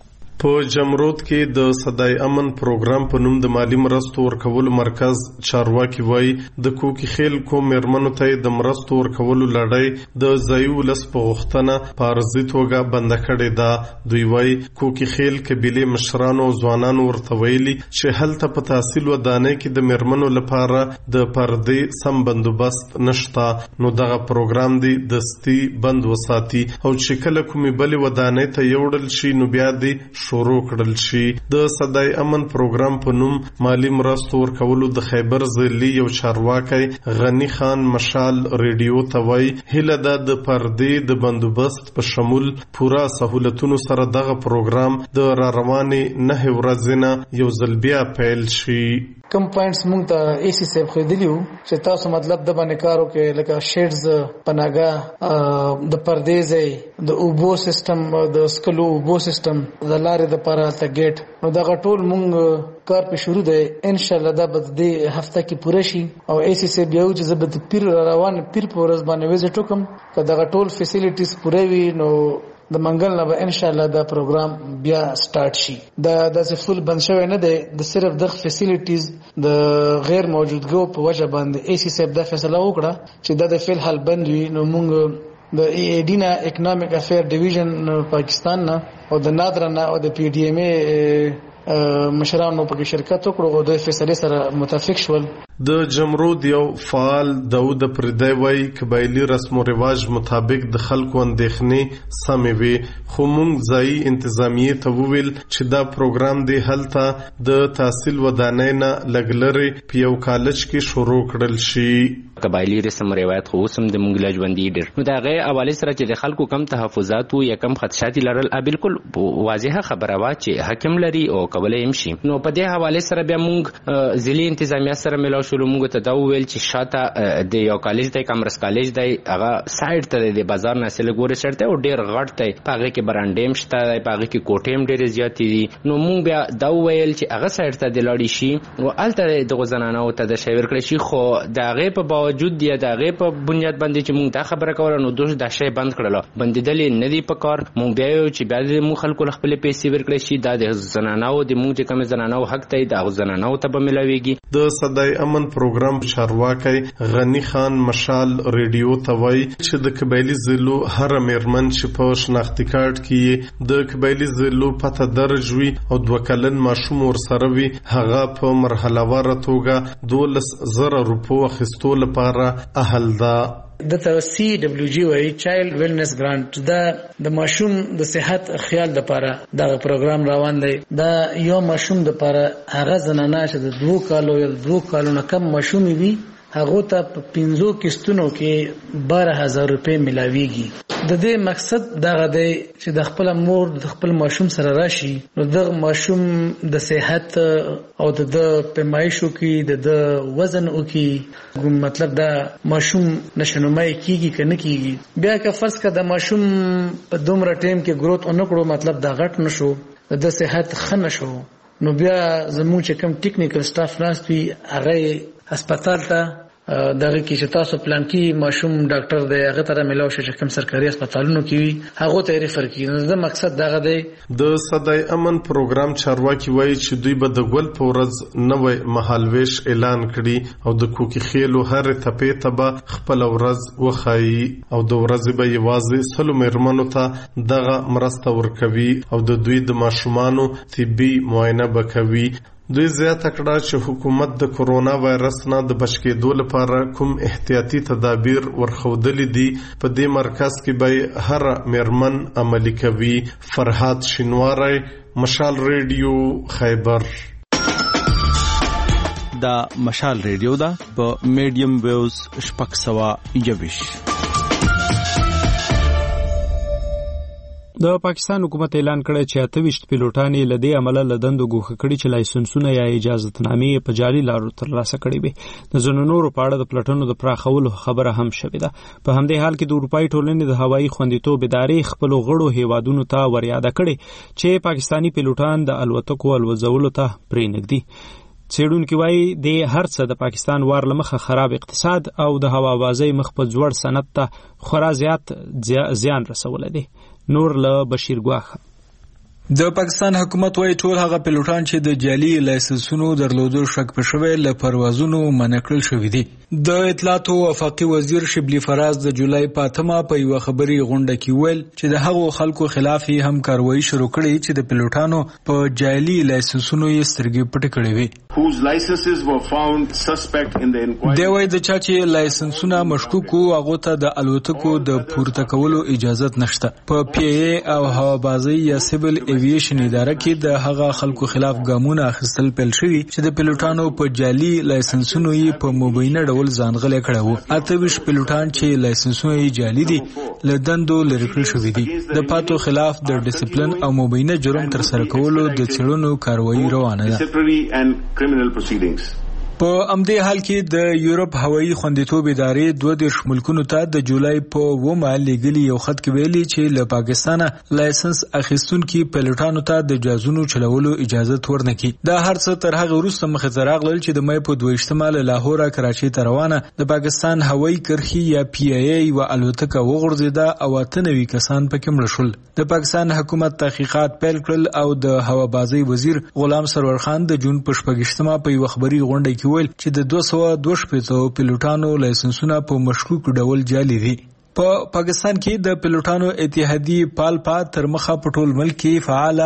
په جمرود کې د صدای امن پروګرام په نوم د مالی مرستو ورکولو مرکز چارواکي وایي د کوکي خیل کوم مرمنو ته د مرستو ورکولو لړۍ د ځایو لس په غوښتنه په ارزي توګه بند کړې ده. دوی وایي کوکي خیل قبیلې مشرانو او ځوانانو ورته ویلي چې هلته په تحصیل ودانۍ کې د مرمنو لپاره د پردې سم بندوبست نشته نو دغه پروګرام دی دستي بند وساتي او چې کله کومې بلې ودانۍ ته یوړل شي نو بیا دی شروع کړل شي. د صدای امن پروګرام په نوم مالی مرستو ورکولو د خیبر ضلعي یو چارواکي غنی خان مشال ریډیو ته وایي هیله ده د پردې د بندوبست په شمول پورا سہولتونو سره دغه پروګرام د را روانې 9 ورځې نه یو ځل بیا پیل شي. کم پوینټس مونږ ته ایسی سیب خو دیلیو چې تاسو مطلب د باندې کارو کې لکه شیډز پناګه د پردیزې د اوبو سیستم د سکلو اوبو سیستم د لارې د پاره ته گیټ نو دا ټول مونږ کار په شروع دی ان شاء الله دا به د هفته کې پوره شي او ایسی سیب یو چې زبد پیر روان پیر پورز باندې وزټ وکم کدا ټول فیسیلیټیز پوره وي نو د منګل نه به ان شاء الله دا پروګرام بیا سٹارټ شي. دا د فل بند شوی نه دی د صرف د فیسیلیټیز د غیر موجودګو په وجه باندې ایسی سیب دا فیصله وکړه چې دا د فل حل بند وي نو موږ د ای ای ډی نه اکونومیک افیر ډیویژن پاکستان نه او د نادرنه او د پی ډی ام ای مشرانو په شرکت وکړو او د فیصله سره متفق شول. د جمرود یو فعال داود پردی وای قبایلی رسم او رواج مطابق د خلکو اندېښنې سمې وي، خو موږ ځایي انتظامیه ته وویل چې دا پروګرام دی هلته د تحصیل ودانۍ نه لږ لرې په یو کالج کې شروع کړل شي. قبایلی رسم روایت خو اوس هم د موږ لا ژوندي ډېر نو د هغې حوالې سره چې د خلکو کم تحفظات یا کم خدشات لرل بالکل واضحه خبره وه چې حکم لري او کولی هم شي. نو په دې حوالې سره بیا موږ ضلعي انتظامیه سره ملاو شولو. موږ ته دا وویل چې شاته د یو کالج دی کامرس کالج دی هغه سایډ ته د بازار نه اصلي ګورې سایډ ته او ډېر غټ دی، په هغې کې برانډې هم شته دی، په هغې کې کوټې هم ډېرې زیاتې دي. نو موږ بیا دا وویل چې هغه سایډ ته د لاړې شي او هلته دغو زنانو ته د شی ورکړی شي، خو د هغې په باوجود یا د هغې په بنیاد باندې چې موږ دا خبره کوله نو دوی دا شی بند کړله، بندېدل یې نه دي په کار. موږ بیا یو چې بیا د موږ خلکو له خپلې پیسې ورکړی شي، دا د زنانو د موږ چې کومې زنانو حق دی د هغو زنانو ته به میلاویږي. د صدای امن پروګرام چارواکی غنی خان مشال ریډیو ته وایي چې د قبایلي ضلعو هره میرمن چې په شناختي کارت کې د قبایلي ضلعو پته درج وي او 2 کلن ماشوم ورسره وي، هغه په مرحله واره توګه 12,000 روپو اخیستو لپاره اهل ده. د سی دبليو جی وای چایلډ ویلنس ګرانټ دا د ماشوم د صحت خیال لپاره دا پروګرام روان دی. دا یو ماشوم لپاره هغه زنانه چې د 2 کالو یا 2 کالو نه کم ماشوم وي هغه ته په 5 قسطونو کې 12,000 روپے ملاويږي. د دې مقصد دا دی چې د خپل مور د خپل ماشوم سره راشي نو د ماشوم د صحت او د پیمایشو کې د وزن او کې مطلب دا ماشوم نشنمای کیږي کنه کیږي. بیا که فرض کړه د ماشوم په دومره ټیم کې گروث اونکړو مطلب دا غټ نشو د صحت خنه شو نو بیا زموږ چې کوم ټیکنیکل سټاف ناست وي هغه هسپتال ته دغه کې چې تاسو پلان کې ماشوم ډاکټر دی هغه ته ملاو شي چې کوم سرکاري هسپتالونو کې وي هغه ته ریفر کړي. د مقصد دغه دی. د صدای امن پروګرام چارواکي وایي چې دوی به د ګل په ورځ نوې مهالويش اعلان کړي او د کوکي خېلو هر تپې ته به خپل ورځ وخایي او د ورځې به یوازې سلو میرمنو ته دغه مرسته ورکوي او د دوی د ماشومانو طبي معاینه به کوي. دوی زیاته کړه چې حکومت د کورونا وایرس نه د بچ کېدو لپاره کوم احتیاطي تدابیر ورښودلي دي، په دې مرکز کې به هر میرمن عملي کوي. فرهاد شینواری، مشال ریډیو، خیبر. دا مشال ریډیو دا په میډیم ویوز 621. د پاکستان حکومت اعلان کړی چې 28 پیلوټان له دې عمله له دندو ګوښه کړي چې لایسنسونه یا اجازهتنامې په جعلي لارو ترلاسه کړي وي. د ځینو نورو په اړه د پلټنو د پراخولو خبره هم شوې ده. په همدې حال کې د اروپایي ټولنې د هوایي خوندیتوب ادارې خپلو غړو هیوادونو ته وریاده کړې چې پاکستانی پیلوټان د الوتکو الوځولو ته پرېنږدي. څېړونکي وایي د هر څه د پاکستان وار له مخه خراب اقتصاد او د هوابازۍ مخ په ځوړ صنعت ته خورا زیات زیان رسولی دی. نور له بشیر ګواخه. د پاکستان حکومت وايي ټول هغه پیلوټان چې د جعلي لایسنسونو درلودو شک په شوی له پروازونو منع کړل شوی دي. د اطلاعات او وفاقي وزیر شبلی فراز د جولای په 8 په یو خبري غونډه کې ویل چې د هغو خلکو خلاف هم کاروایی شروع کړي چې د پیلوټانو په جعلي لایسنسونو یې سترګې پټې کړې وي. دی وايي د چا چې لایسنسونه مشکوک وو هغه ته د الوتکو د پورته کولو اجازه نشته. په پی ای او هوابازي یا سیول ایویشن اداره کې د هغه خلکو خلاف ګامونه اخیستل پیل شوي چې د پیلوټانو په جعلي لایسنسونو یې په مبینه ډول ځانغلي کړي وو. 28 پیلوټان چې لایسنسونه یې جعلي دي له دندو لرې کړل شوي دي. د پاتو خلاف د ډیسپلین او مبینه جرم تر سره کولو د څېړنو کاروایی روانه ده. په امدې حال کې د یورپ هوایي خوندیتوب ادارې 22 ملکونو ته د جولای په 9 لګلي یو خط کې ویلي چې له پاکستانه لایسنس اخیستونکو پیلوټانو ته د جازونو چلولو اجازه ورنکړي. دا هر څه تر هغه وروسته مخې ته راغلل چې د مې په 22 له لاهور کراچۍ ته روانه د پاکستان هوایي کرښې یا پی ای ای و الوتکه وغورځیده او 98 کسان پکې مړه شول. د پاکستان حکومت تحقیقات پیل کړل او د هوابازۍ وزیر غلام سرور خان د جون په 28 په یو خبري غونډه کې ویل چې د 222 پیلوټانو لایسنسونه په مشکوک ډول جعلي دي. په پاکستان کې د پیلوټانو اتحادیې پالپا تر مخه په ټول ملک کې فعال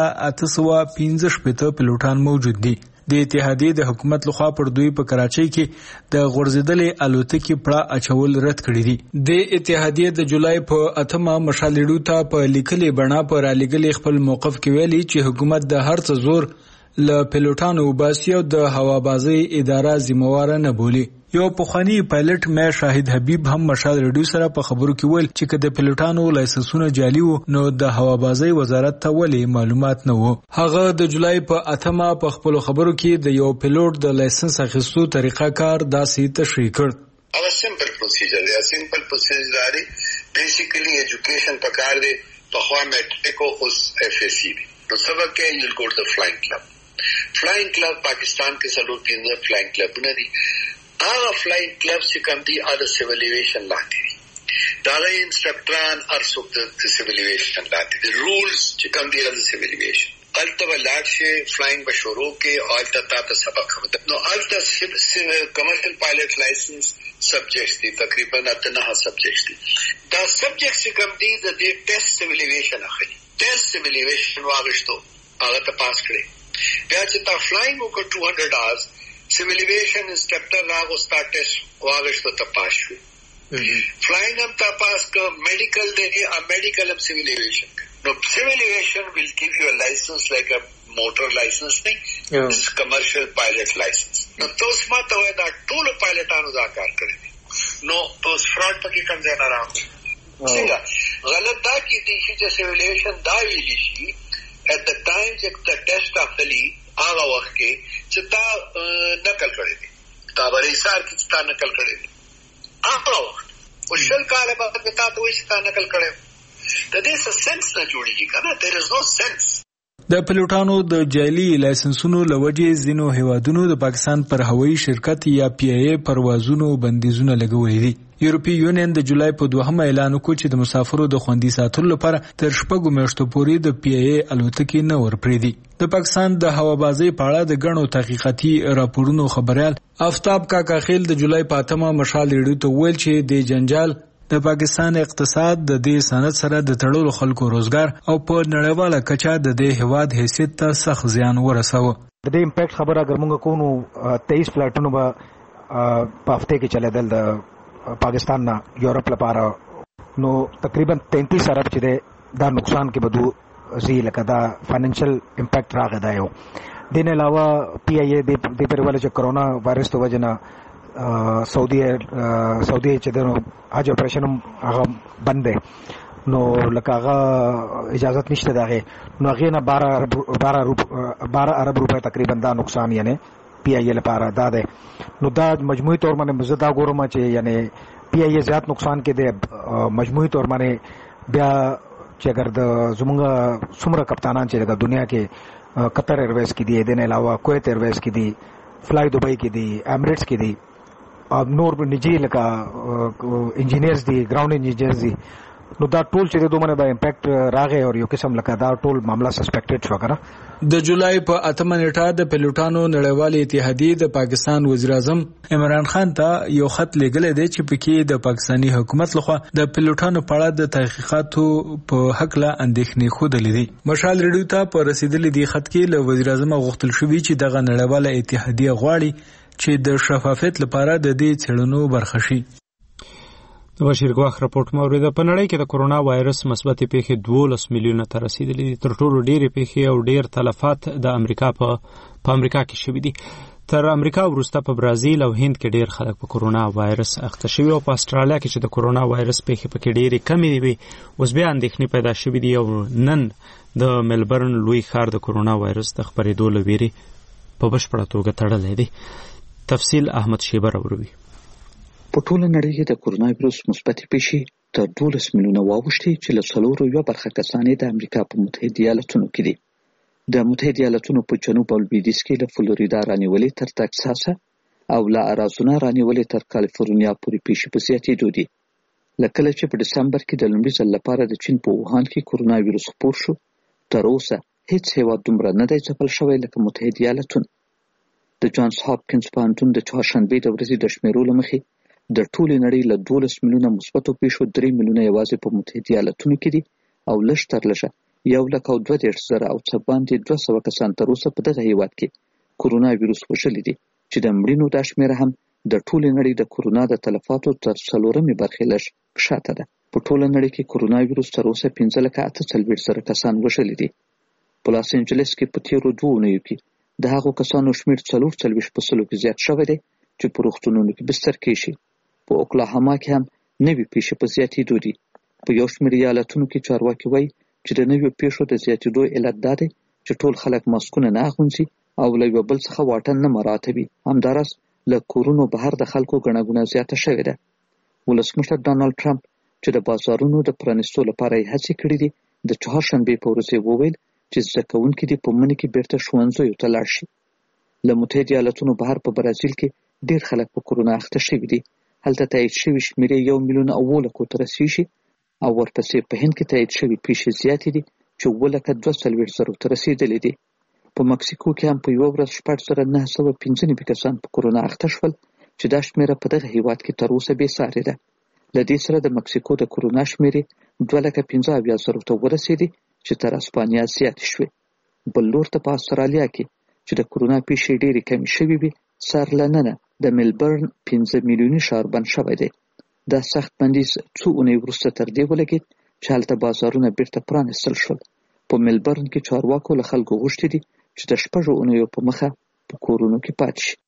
815 پیلوټان موجود دي. د اتحادیې د حکومت لخوا پر دوی په کراچۍ کې د غورځېدلې الوتکې پړه اچول رد کړی دي. د اتحادیې د جولای په 8 مشالېډو ته په لیکلې بڼه په رالېږلي خپل موقف کې ویلي چې حکومت د هر څه زور له پیلوټانو وباسي او د هوابازۍ اداره ذمہواره نه بولي. یو پخوانی پایلټ مې شاهد حبیب هم مشال ریډیو سره په خبرو کې ویل چې د پیلوټانو لایسنسونه جعلي وو نو د هوابازۍ وزارت ته ولې معلومات نه وو. هغه د جولای په 8 په خپل خبرو کې د یو پیلوټ د لایسنس اخیستو طریقه کار داسې تشریح کړ. Our simple procedure, a simple procedure basically education پکار دی په خوا میټریک او FSC دی. نو سبق کې you'll go to the flying club. Flying club پاکستان کې سلور 3 flying club نه دي. هغه فلاینګ کلب چې کوم دي د سیویل ایویشن لاندې دي. دا د انسټرکټران ارڅوک د سیویل ایویشن لاندې دي. رولز چې کوم دي د سیویل ایویشن الته ولاړ شي فلاینګ بشورو کې الته تاسو سبق هم نو الته کمرشل پایلټ لایسنس سبجیکټس دي تقریبا 9 سبجیکټس دي. دا سبجیکټس چې کوم دي د ټیسټ سیویل ایویشن اخلي. ټیسټ سیویل ایویشن واغښتو هغه ته پاس کړي. بیا چې تا فلاینګ وکړو 200 hours civil aviation instructor रागो स्टार्टेस वागश तो तपास हुई flying हम तपास का मेडिकल देंगे आ मेडिकल अब civil aviation no civil aviation will give you a license like a motor license नहीं कमर्शियल पायलट लाइसेंस नो तो उसमें तो है ना टूल पायलट अनुदाकार करेंगे नो तो उस फ्रॉड पर की कम देना रहा ठीक है गलत दा की दिशी जो सिविल एविएशन दा भी दिशी एट द टाइम जब द टेस्ट आखली هغه وخت کې چې تا نقل کړی دي تا بریسار کې چې تا نقل کړی دي هغه وخت او شل کاله بعد تا ته وایي چې تا نقل کړی د دې څه سنس نه جوړیږي کنه there is no sense. د پیلوټانو د جعلي لایسنسونو لوجې ځینو هیوادونو د پاکستان پر هوایي شرکت یا PIA پروازونو بندیزونه لګولي دي. یورپی یونین د جولای په 2 اعلان وکړ چې د مسافرو د خوندي ساتلو لپاره تر 6 میاشتو پورې د PIA الوتکې نه ورپریدي. د پاکستان د هوابازۍ په اړه د غنو تحقیقاتي راپورونو خبريال آفتاب کاکا خیل د جولای په 8 مشال ریډیو ته ویل چې د جنجال د پاکستان اقتصاد د دې سند سره د تړلو خلکو روزګار او په نړیواله کچه د دې هواد حیثیت ته سخت زیان ورساوه. د دې امپیکټ خبره اگر موږ کوو 23 فلایټونو په هفته کې چلیدل د پاکستان نه یورپ لپاره نو تقریبا 33 ارب چې دا نقصان کې بدو زی لکه دا فاینانشل امپیکټ راغی دا یو. دین علاوه PIA د پرواله چې کرونا وایرس تو وجنه سعودي چې د حج اپریشن هغه بند دی نو لکه هغه اجازه نشته دغه نو هغه نه 12 ارب روپے تقریبا دا نقصان یعنی PIA لپاره دا ده. نو دا مجموعي تور باندې مزدا ګورم چې یعنی PIA زیات نقصان کې ده مجموعي تور باندې بیا چې اگر د زمونږ څومره کپتانان چې د دنیا کې قطر ایرویز کې دي د نه علاوه کویت ایرویز کې دي فلای دوبۍ کې دي امریټس کې دي نور نجی لکه انجینیرز دي ګراوند انجینیرز دي نو دا ټول چې دوه باندې امپیکټ راغی او یو قسم لکه دا ټول معاملہ سسپیکټډ شو کنه. د جولای په 8 نیټه د پیلوټانو نړیوال اتحادیې د پاکستان وزیر اعظم عمران خان ته یو خط لیږلی دی چې پکې د پاکستاني حکومت لخوا د پیلوټانو په اړه د تحقیقاتو په حق لا اندېښنې ښودلې دي. مشال ریډیو ته په رسیدلې دی خط کې له وزیر اعظم غوښتل شوی چې دغه نړیواله اتحادیه غواړي چې د شفافیت لپاره د دې څېړنو برخه شي. د بشیر ګواخ راپورټ مو اوریده. په نړۍ کې د کرونا وایرس مثبتې پیښې 12 میلیونه ته رسیدلې دي. تر ټولو ډېرې پیښې او ډېر تلفات د امریکا په امریکا کې شوي دي. تر امریکا وروسته په برازیل او هند کې ډېر خلک په کرونا وایرس اخته شوي او په استرالیا کې چې د کرونا وایرس پیښې پکې ډېرې کمې وي اوس بیا اندېښنې پیدا شوي دي او نن د ملبرن لوی ښار د کرونا وایرس د خپرېدو له ویرې په بشپړه توګه تړلی دی. تفصیل احمد شیبه راوړي. په ټوله نړۍ کې د کرونا وایرس مثبتې پیښې تر 12 میلیونه واوښتې چې له 4 برخه کسان د امریکا په متحده ایالاتونو کې دي. د متحده ایالاتونو په جنوب او لویدیځ کې له فلوریدا رانیولې تر تکساس او له ارازونا رانیولې تر کالیفورنیا پورې پیښې په زیاتېدو دي. لکه چې په دسمبر کې د لومړي ځل لپاره د چین په ووهان کې کرونا وایرس خپور شو تر اوسه هیڅ هیواد دومره نه دی ځپل شوی لکه متحده ایالاتونه. د جانز هاپکینز پوهنتون د چهارشنبې د ورځې د شمیرو له مخې د ټولې نړۍ له 12 میلیونه مثبتو پیښو 3 میلیونه یوازې په متحده ایالاتونو کې دي او لږ تر لږه 1,32,000 او څه باندې 200 کسان تر اوسه په دغه هیواد کې کورونا ویروس وژلي دي چې د مړینو دا شمېره هم د ټولې نړۍ د کورونا د تلفاتو تر 4 برخې لږ شاته ده. په ټوله نړۍ کې کورونا ویروس تر اوسه 15,48,000 کسان وژلي دي. په لاس انجلس کې په تیرو 2 اونیو کې د هغو کسانو شمېر 44% کې زیات شوی دی چې په روغتونونو کې بستر کېږي. په اوکلاهاما کې هم نوې پیښې په زیاتېدو دي. په یو شمېر ایالتونو کې چارواکي وایي چې د نویو پیښو د زیاتېدو علت دا دی چې ټول خلک ماسکونه نه اغوندي او له یو بل څخه واټن نه مراعاتوي. همداراز له کورونو بهر د خلکو ګڼه ګوڼه زیاته شوې ده. ولسمشر ډانلډ ټرمپ چې د بازارونو د پرانیستو لپاره یې هڅې کړې دي د چهارشنبې په ورځ یې وویل چې زده کوونکي دې په مني کې بیرته ښوونځیو ته لاړ شي. له متحده ایالتونو بهر په برازیل کې ډېر خلک په کورونا اخته شوي دي. هلته تایید شوي شمېرې 1,18,000 ته رسیږي او ورپسې په هند کې تایید شوي پیښې زیاتې دي چې 2,42,000 ته رسېدلې دي. په مکسیکو کې هم په یوه ورځ 6,995 کسان په کورونا اخته شول چې دا شمېره په دغه هیواد کې تر اوسه بې سارې ده. له دې سره د مکسیکو د کورونا شمېرې 2,15,000 ته ورسېدې چې تر اسپانیا زیاتې شوې. بل لور ته په استرالیا کې چې د کورونا پیښې ډېرې کمې شوې وي څارلنه د ملبورن 15 میلیوني ښار بند شوی دی. دا سخت بندیز څو اونۍ وروسته تر دې ولګېد چې هلته بازارونه بیرته پرانیستل شول. په ملبورن کې چارواکو له خلکو غوښتي دي چې د 6 اونیو په مخه په کورونو کې پاتې شي.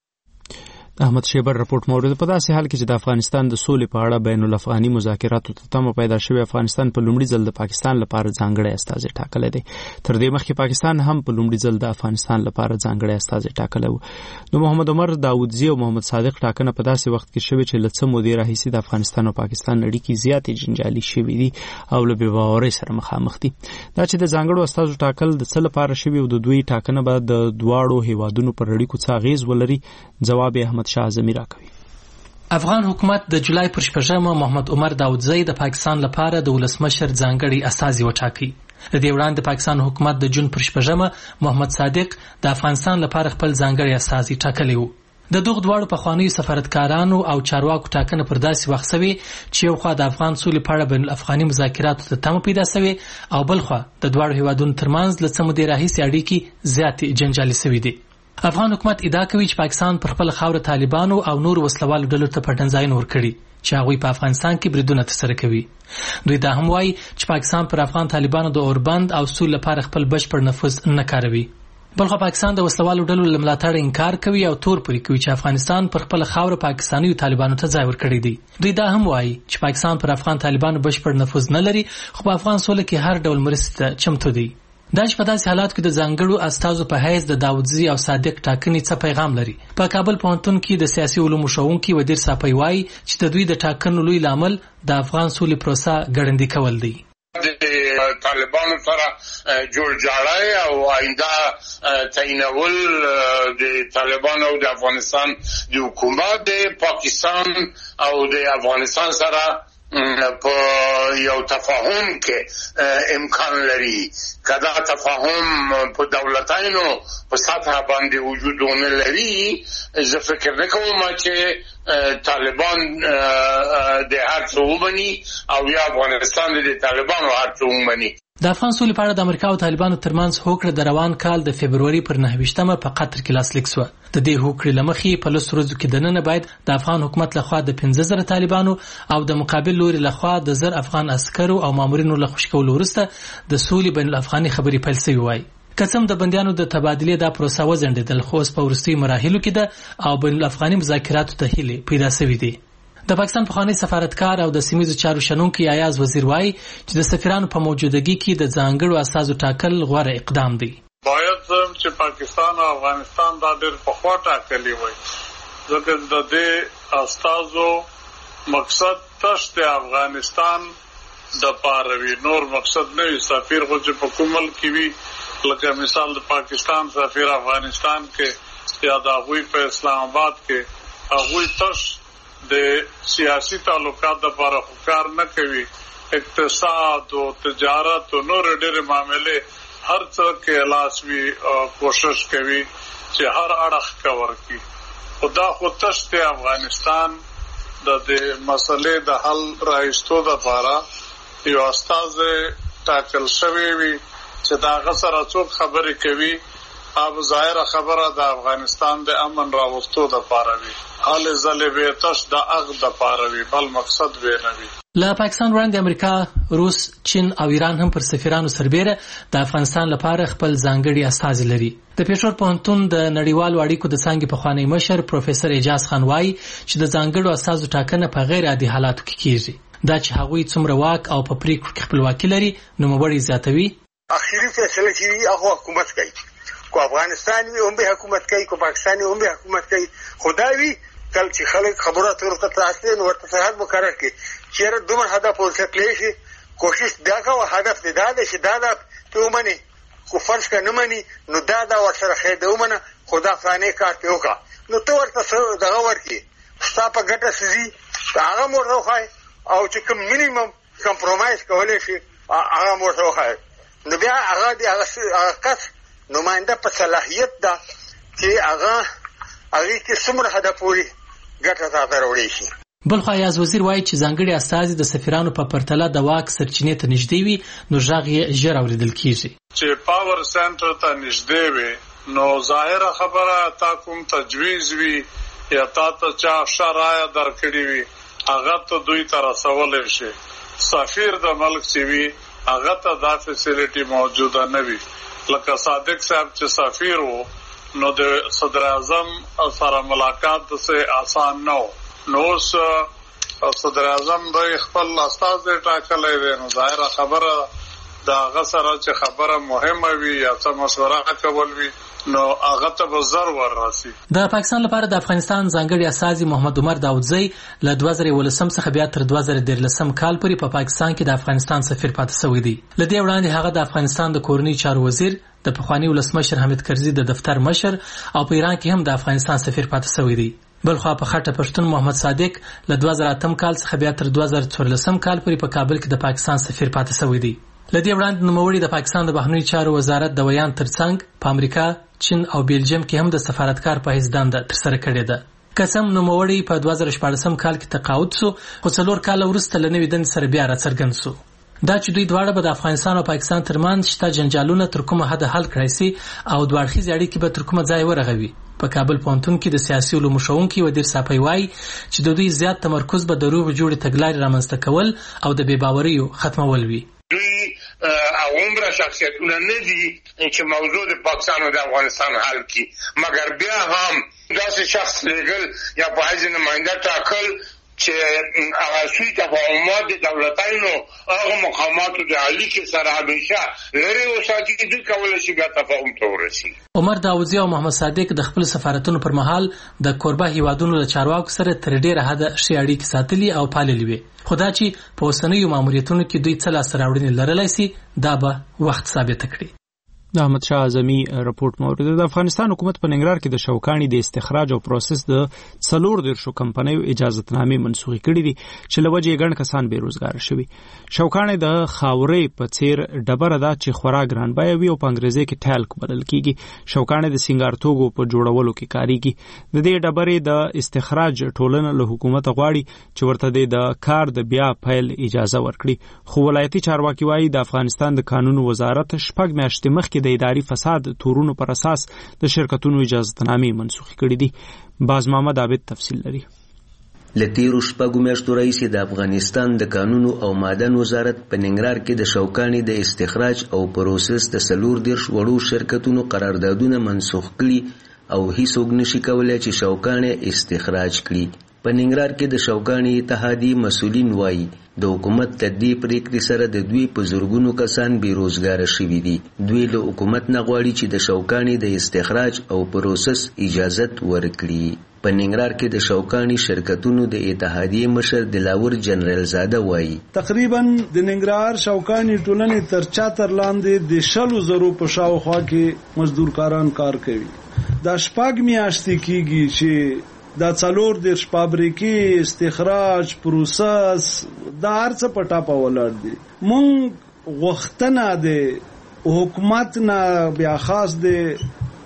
احمد شیبر رپورټ مورد. په داسې حال کې چې د افغانستان د سولې په اړه بین الافغاني مذاکراتو ته تمه پیدا شوې، افغانستان په لومړي ځل د پاکستان لپاره ځانګړی استازی ټاکلی دی. تر دې مخکې پاکستان هم په لومړي ځل د افغانستان لپاره ځانګړی استازی ټاکلی و. نو محمد عمر داودزي او محمد صادق ټاکنه په داسې وخت کې شوې چې له څه مودې راهیسې د افغانستان او پاکستان اړیکې زیاتې جنجالي شوې دي او له بې باورۍ سره مخامخ دي. دا چې د ځانګړو استازو ټاکل د څه لپاره شوي او د دوی ټاکنه به د دواړو هیوادونو پر اړیکو څه اغیز ولري، جواب احمد شاه اعظمي راکوي. افغان حکومت د جولای پر 6 محمد عمر داودزی د پاکستان لپاره د ولسمشر ځانګړي استازي وټاکي. د دې وړاندې پاکستان حکومت د جون پر 6 محمد صادق د افغانستان لپاره خپل ځانګړي استازي ټاکلی وو. د دغه دواړو پخوانیو سفارتکارانو او چارواکو ټاکنه پر داسې وخت شوې چې یو خوا د افغان سولې په اړه بین الافغاني مذاکراتو ته تمه پیدا شوې او بل خوا د دواړو هیوادونو ترمنځ له څه مودې راهیسې اړیکې زیاتې جنجالي شوې دي. افغان حکومت ادعا کوي چې پاکستان پر خپل خاوره طالبانو او نور وسلوالو ډلو ته پټنځایونه ورکړي چې هغوی په افغانستان کې بریدونه ترسره کوي. دوی دا هم وایي چې پاکستان پر افغان طالبانو د اوربند او سولې لپاره خپل بشپړ نفوذ نه کاروي. بلخو پاکستان د وسلوالو ډلو له ملاتړ انکار کوي او تور پورې کوي چې افغانستان پر خپل خاوره پاکستاني طالبانو ته ځای ورکړی دی. دوی دا هم وایي چې پاکستان پر افغان طالبانو بشپړ نفوذ نه لري، خو په افغان سوله کې هر ډول مرستې ته چمتو دی. دا چې په داسې حالاتو کې د ځانګړو استازو په حیث د داودزي او صادق ټاکنې څه پیغام لري. په کابل پوهنتون کې د سیاسي علومو ښوونکي ودیر صافی وایي چې د دوی د ټاکنو لوی لامل د افغان سولې پروسه ګړندي کول دی. د طالبانو سره جوړجاړی او آینده تعینول د طالبانو او د افغانستان د حکومت د پاکستان او د افغانستان سره په یو تفاهم کې امکان لري. کدا تفاهم په دولتانو په سطح باندې وجود ونه لري، زه فکر نه کوم چې طالبان د هر څه ومني او یا افغانستان د طالبانو هر څه ومني. د افغان سولې په اړه د امریکا او طالبانو ترمنځ هوکړه د روان کال د فبروري پر 9 په قطر کې لاسلیک شوه. د دې هوکړې له مخې په لسو ورځو کې دننه باید د افغان حکومت لخوا د 15,000 طالبانو او د مقابل لوري لخوا د 1000 افغان عسکرو او مامورینو له خوشي کولو وروسته د سولې بین الافغاني خبرې پیل شوې وای. قسم د بندیانو د تبادلې دا پروسه وځنډېدل، خو اوس په وروستي مراحلو کې ده او بین الافغاني مذاکراتو ته هیلې پیدا شوې دي. د پاکستان پخوانی سفارتکار او د سیمایي چارو شنونکي ایاز وزیر وایي چې د سفیرانو په موجودګۍ کې د ځانګړو استازو ټاکل غوره اقدام دی. باید چې پاکستان او افغانستان دا ډېر پخوا ټاکلي وای، ځکه د دې استازو مقصد تش د افغانستان د پاروي، نور مقصد نه وي. سفیر خو چې په کوم ملک وي، لکه مثال د پاکستان سفیر افغانستان کې یا د هغوی په اسلام آباد کې، هغوی تش د سیاسي تعلقات لپاره کار نه کوي، اقتصاد او تجارت او نور ډېرې معاملې هر څه کې لاسوي کوشش کوي چې هر اړخ کور کړي. خدا خو تشته افغانستان د دې مسلې د حل راوستو لپاره یو استاد ټاکل شوی وي چې دا غسر څوک خبرې کوي اب ظاهر خبره د افغانستان د امن راوستو لپاره وي حال زله به تش د اغ د لپاره وي بل مقصد به نه وي. له پاکستان وړاندې امریکا، روس، چین او ایران هم پر سفیرانو سربېره د افغانستان لپاره خپل ځانګړي استازي لري. د پېښور پوهنتون د نړیوالو اړیکو د څانګې پخوانی مشر پروفیسور اعجاز خان وایي چې د ځانګړو استازو ټاکنه په غیر عادي حالاتو کې کیږي. دا چې هغوی څومره واک او په پریکړو کې خپلواکي لري نوموړی زیاتوي. اخیری فیصله چې هغه حکومت کوي، کو افغانستان وي هم به حکومت کوي، کو پاکستان هم به حکومت کوي. خدای کله چې خلک خبرات ورته اصلي ورته سرحد مقرر کړي چیرې دومره هدف ورسېدلی شي کوشش دا کوه هدف دې دا دی چې دا ته ومني خو فرض که نه مني نو دا ورسره خیر دی ومنه خو دا فلانې کار ته وکړه نو ته ورته دغه ورکړي ستا په ګټه څه ځي هغه هم ورته وښایي او چې کوم مینیمم کمپرومایز کولی شي هغه هم ورته وښایي نو بیا هغه د هغه کس نماینده په صلاحیت ده چې هغې کې څومره حده پورې ګټه ته راوړی شي. بلخو ایاز وزیر وایي چې ځانګړي استازي د سفیرانو په پرتله د واک سرچینې ته نږدې وي نو غږ یې ژر اورېدل کیږي. چې پاور سنټر ته نږدې وي نو ظاهره خبره تا کوم تجویز وي یا تا ته چا شرایع درکړي وي هغه ته دوی ته رسولی شي. سفیر د ملک چې وي هغه ته دا فیسیلیټي موجوده نه وي. لکه صادق صاحب چې سفیر و نو د صدر اعظم سره ملاقات دسه آسان نه و نو اوس صدر اعظم د خپل استازي ټاکلی دی نو ظاهره خبره د هغه سره چې خبره مهمه وي یا څه مشوره کول وي نو هغه ته به زر وررسي. د پاکستان لپاره د افغانستان ځانګړي استازي محمد عمر داودزی له 2011 څخه بیا تر 2013 کال پورې په پاکستان کې د افغانستان سفیر پاتې شوی دی. له دې وړاندې هغه د افغانستان د کورنۍ چارو وزیر، د پخوانی ولسمشر حامد کرزي د دفتر مشر او په ایران کې هم د افغانستان سفیر پاتې شوی دی. بلخو په خټه پښتون محمد صادق له 2008 کال څخه بیا تر 2014 کال پورې په کابل کې د پاکستان سفیر پاتې شوی دی. له دې وړاندې نوموړي د پاکستان د بهرنیو چارو وزارت د ویان ترڅنګ په امریکا، چین او بیلجیم کې هم د سفارتکار په حیث دنده ترسره کړې ده. قسم نوموړي په 2014 کال کې تقاعد شو خو 4 کال وروسته له نوې دندې سره بیا راڅرګند شو. دا چې دوی دواړه به د افغانستان او پاکستان ترمنځ شته جنجالونه تر کومه حده حل کړای شي او دوه اړخیزې اړیکې به تر کومه ځای ورغوي. په کابل پوهنتون کې د سیاسي علومو ښوونکي ودیر صافی وایي چې د دوی زیات تمرکز به د روغې جوړې تګلارې رامنځته کول او د بې باوریو ختمول وي. دوی عمره شخصیتونه نه دي چې موضوع د پاکستان او د افغانستان حل کړي مګر بیا هم داسې شخص لګل یا په حیث نماینده ټاکل چې هغه سوی تفاهمات د دولتانو هغه مقاماتو د اړیکې سره همیشه لرې وساتي دوی کولی شي بیا تفاهم ته ورسي. عمر داودزی او محمد صادق د خپل سفارتونو پر مهال د کوربه هیوادونو له چارواکو سره تر ډیره حده ښې اړیکې ساتلي او پاللې وي. خو دا چې په اوسنیو ماموریتونو کې دوی څه لاسته راوړنې لرلی شي دا به وخت ثابته کړي. د احمد شاه اعظمي رپورټ مورد د افغانستان حکومت په ننګرهار کې د شوکاني د استخراج او پروسس د 14 کمپنیو اجازهتنامې منسوخي کړې دي چې له وجې ګڼ کسان بیروزګار شوي. شوکاني د خاورې په څیر ډبره ده چې خورا ګران بیه وي او په انګریزي کې ټالک بلل کیږي. شوکاني د سنگار توغو په جوړولو کې کاریږي. د دې ډبرې د استخراج ټولنه له حکومت غواړي چې ورته د کار د بیا پیل اجازه ورکړي. خو ولایتي چارواکي وایي د افغانستان د قانون وزارت شپږ میاشتې مخکې د اداري فساد تورونو پر اساس د شرکتونو اجازهتنامې منسوخ کړي دي. باز محمد عابد تفصیل لري. لتیرو شپږو میاشتو راهیسې د افغانستان د قانون او معدن وزارت په ننګرهار کې د شوکاني د استخراج او پروسس د 14 وړو شرکتونو قراردادونه منسوخ کړي او هیڅوک نشي کولای چې شوکاني استخراج کړي. په ننګرهار کې د شوکاني اتحادیې مسؤلین وایي د حکومت تدبیر پریکړې سره د دوی په زرګونو کسان بیروزګار شوي دي. دوی له حکومت نه غواړي چې د شوکاني د استخراج او پروسس اجازت ورکړي. په ننګرهار کې د شوکاني شرکتونو د اتحادیې مشر دلاور جنرال زاده وایي تقریبا د ننګرهار شوکاني ټولنې تر چاتر لاندې د 100,000 په شاوخوا کې مزدور کاران کار کوي. دا شپږ میاشتې کېږي چې دا 14 فابریکې استخراج پروسس دا هرڅه په ټاپه ولاړ دي. مونږ غوښتنه ده حکومت نه بیا خاص ده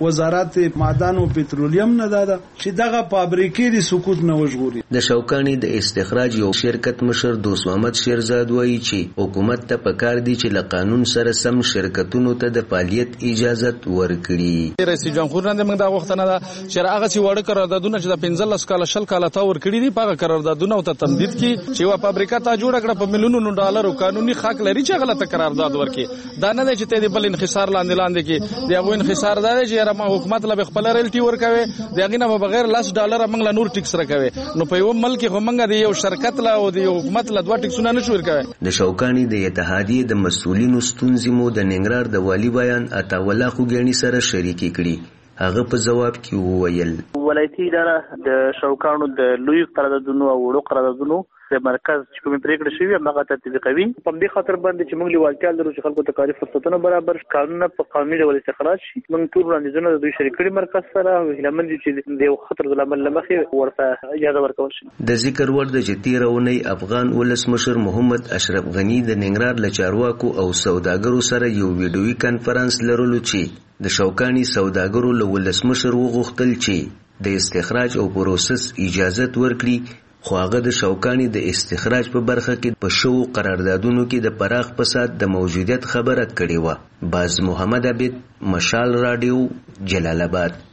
وزارت معدن او پټرولیم نه ده چې دغه فابریکې د سقوط نه وژغوري. د شوکانی د استخراج یو شرکت مشر دوست محمد شیرزاد وایي چې حکومت ته پکار دی چې له قانون سره سم شرکتونو ته د فعالیت اجازه ورکړي. رئیس جمهور نن موږ دا غوښتنه ده چې هغه چې وړ قراردادونه چې د 15 کال شل کال تا ورکړي دي په قراردادونه او ته تمدید کی چې وا فابریکه تا جوړ کړه په ملیونونو ډالر قانوني حق لري چې غلطه قرارداد ورکړي. دا نه چې ته د بل انحصار لاندې کې دی هغه انحصار دا چې را حکومت له خپل رالټي ورکوي دغه نه بغیر $10 موږ له نور ټیکس راکوي. نو په یو ملک خو موږ د یو شرکت له او د حکومت له 2 ټیکسونه نشو ورکوي. د شوکانی د اتحادیې د مسؤلینو ستونزې مو د ننګرهار د والی بیان عطاوالله خوګانی سره شریکي کړي. هغه په جواب کې وویل ولایتي اداره د شوکانو د لوی قراردادونو او وړو قراردادونو د مرکز چې کومې پریکړې شوې هغه تطبیقوي. په دې خاطر باندې چې موږ لیوالتیا لرو چې خلکو ته کاري فرصتونه برابر قانون په قانوني ډول استخراج شي. موږ ټول وړاندیزونه د دوی شریکړي مرکز سره هیلمن دي چې د یو خطر د عمل لمخې ورته اجازه ورکول شي. د ذکر ور د جتیرونی افغان ولسمشر محمد اشرف غنی د ننګرهار له چارواکو او سوداګرو سره یو ویډیوي کانفرنس لرلو چې د شوکانی سوداګرو له ولسمشر وغوښتل چې د استخراج او پروسس اجازه ورکړي. خو هغه د شوکانی د استخراج په برخه کې په شو قراردادونو کې د پراخ فساد د موجودیت خبره کړې و. باز محمد عبید، مشال رادیو، جلال آباد.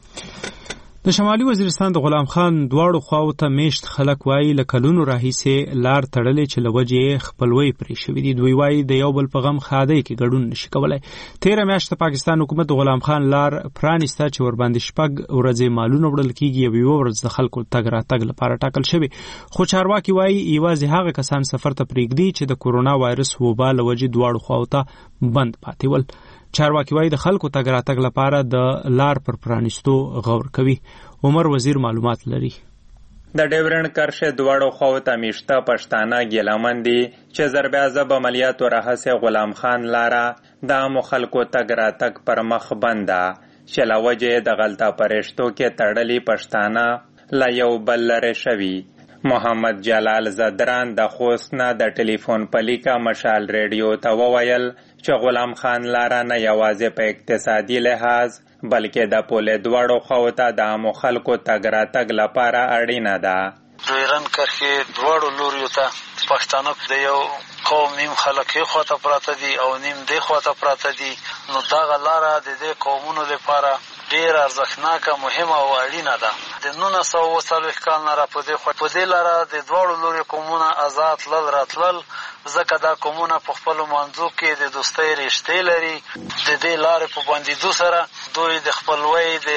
د شمالي وزیرستان د غلام خان دواړو خواو ته میشت خلک وایي له کلونو راهیسې لار تړلې چې له وجې خپلوۍ پرې شوي دي. دوی وایي د یو بل په غم ښادۍ کې ګډون نشي کولی. تېره میاشت د پاکستان حکومت د غلام خان لار پرانیسته چې ورباندې 6 ورځې مالونه وړل کېږي. یوه ورځ د خلکو تګ راتګ لپاره ټاکل شوې. خو چارواکي وایي یوازې هغه کسان سفر ته پرېږدي چې د کورونا وایرس وبا له وجې دواړو خواو ته بند پاتې ول. چارواکي وایي د خلکو تګ راتګ لپاره د لار پر پرانیستو غور کوي. عمر وزیر معلومات لري. د ډیورنډ کرښې دواړو خواو ته میشته پښتانه ګیلمن دي چې ضربعذب عملیاتو راهیسې غلام خان لاره د عامو خلکو تګ راتګ پر مخ بنده چې له وجې د غلطه پرېشتو کې تړلي پښتانه له یو بل لرې شوي. محمد جلال زدران د خوست نه د ټلیفون په لیکه مشال ریډیو ته وویل چې غلام خان لاره نه یوازې په اقتصادي لحاظ بلکې د پولې دواړو خواو ته د عامو خلکو تګ راتګ لپاره اړینه ده. ډیورنډ کرښې دواړو لوریو ته پښتانه د یو قوم نیم خلک یې خواته پراته دي او نیم دې خواته پراته دي. نو دغه لاره د دې قومونو لپاره ډېره ارزښتناکه مهمه او اړینه ده. د 1940 کال نه را په دې لاره د دواړو لوري قومونه آزاد تلل راتلل، ځکه دا قومونه په خپلو منځو کې د دوستۍ رشتې لري. د دې لارې په بندېدو سره دوی د خپلوۍ د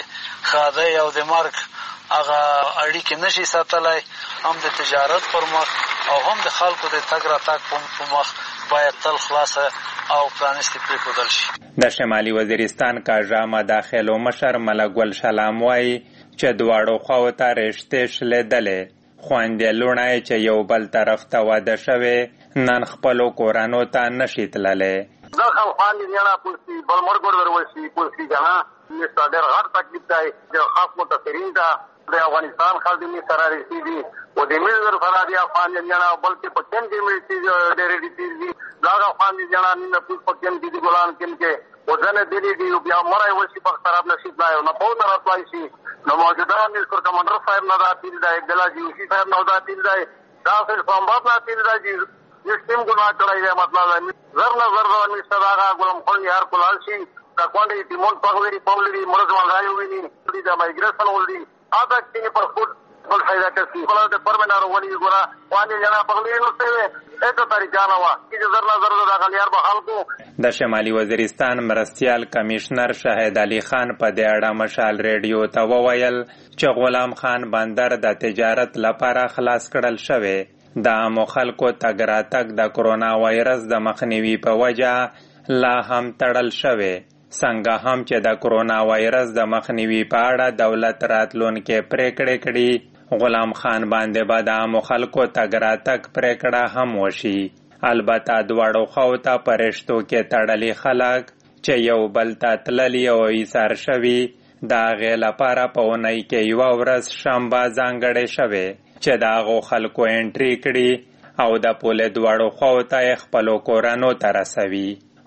ښادۍ او د مرګ هغه اړیکې نشي ساتلی. هم د تجارت پر مخ او هم د خلکو د تګ راتګ په مخ باید تل خلاصه او پرانیستې پرېښودل شي. د شمالي وزیرستان کاژا مداخلو مشر ملګل شلام وایي چې دواړو خواو ته رشتې شلېدلې. خویندې لوڼی چې یو بل طرف ته واده شوې نن خپلو کورانو ته نشي تللی. دا هم خواندې نیاڼه پولسي بل مرګ ورورشي پولسي کنه نشته ډېر غټ تکلیف دی. د خاص متاثرین ته د افغانستان خلک می سره رسېږي او د ملګر سره د خواندې نیاڼه بلکې په کم کې ملي ډېرې رسېږي. دا خواندې نیاڼه نه پوس په کم کې د ګلان کم کې وزنه دلی دی بیا مړی وشي په خراب نشي بلای نه په نه راتلای شي. نو موجوده ملګر کمانډر صاحب نه دا تیر دی بلا جی صاحب نه دا تیر دی دا فل فامباب نه تیر دی چې سیم ګناه کړی دی. مطلب زر نه زر نه مستداغه ګلم خو یې هر کولال شي دا کوندې ټیمون پغوری پولری مرزما غایو ویني د مایګریشن ولدي اته کې پر فوټ بل فائدہ کوي. بل د پرمنار ونی ګورا وانه جنا پغلی نو ته اته طریقه نه وا چې زر نه زر دا غلیار به خلکو. د شمالي وزیرستان مرستیال کمشنر شاهد علي خان په دې اړه مشال ریډیو ته وویل چې غلام خان بندر د تجارت لپاره خلاص کړل شوی. د عامو خلکو تګ راتګ د کرونا وایرس د مخنیوي په وجه لا هم تړل شوی. څنګه هم چې د کرونا وایرس د مخنیوي په اړه دولت راتلونکې پریکړې کړي، غلام خان باندې به د عامو خلکو تګ راتګ پریکړه هم وشي. البته دواړو خواو ته په رشتو کې تړلي خلک چې یو بل ته تللي او ایثار شوي د هغې لپاره په اونۍ کې یوه ورځ شنبه ځانګړې شوې چې د هغو خلکو انټري کړي او د پولې دواړو خواو ته یې خپلو کورنو ته رسوي.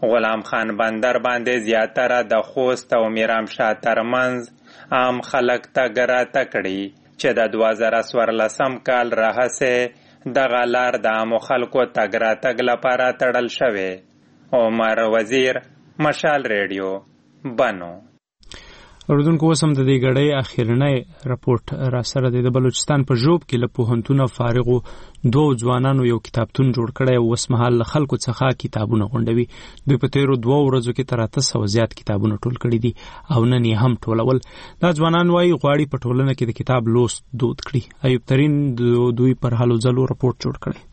غلام خان بندر باندې زیاتره د خوست او میرامشاه ترمنځ عام خلک تګ راته کړي چې د 2014 کال راهیسې دغه لار د عامو خلکو تګ راتګ لپاره تړل شوې. عمر وزیر، مشال ریډیو، بنو. اردوونکو اوس هم د دې غړې اخیرنی راپورټ را سره د بلوچستان په ژوب کې له پوهنتونه فارغو 2 ځوانانو یو کتابتون جوړ کړی او اوس مهال له خلکو څخه کتابونه غونډوي. دوی په تیرو 2 ورځو کې تر 800 زیات کتابونه ټول کړي دي او نن یې هم ټولول. دا ځوانان وایي غواړي په ټولنه کې د کتاب لوست دود کړي. ایوب ترین دوی پر هلو ځلو راپورټ جوړ کړی.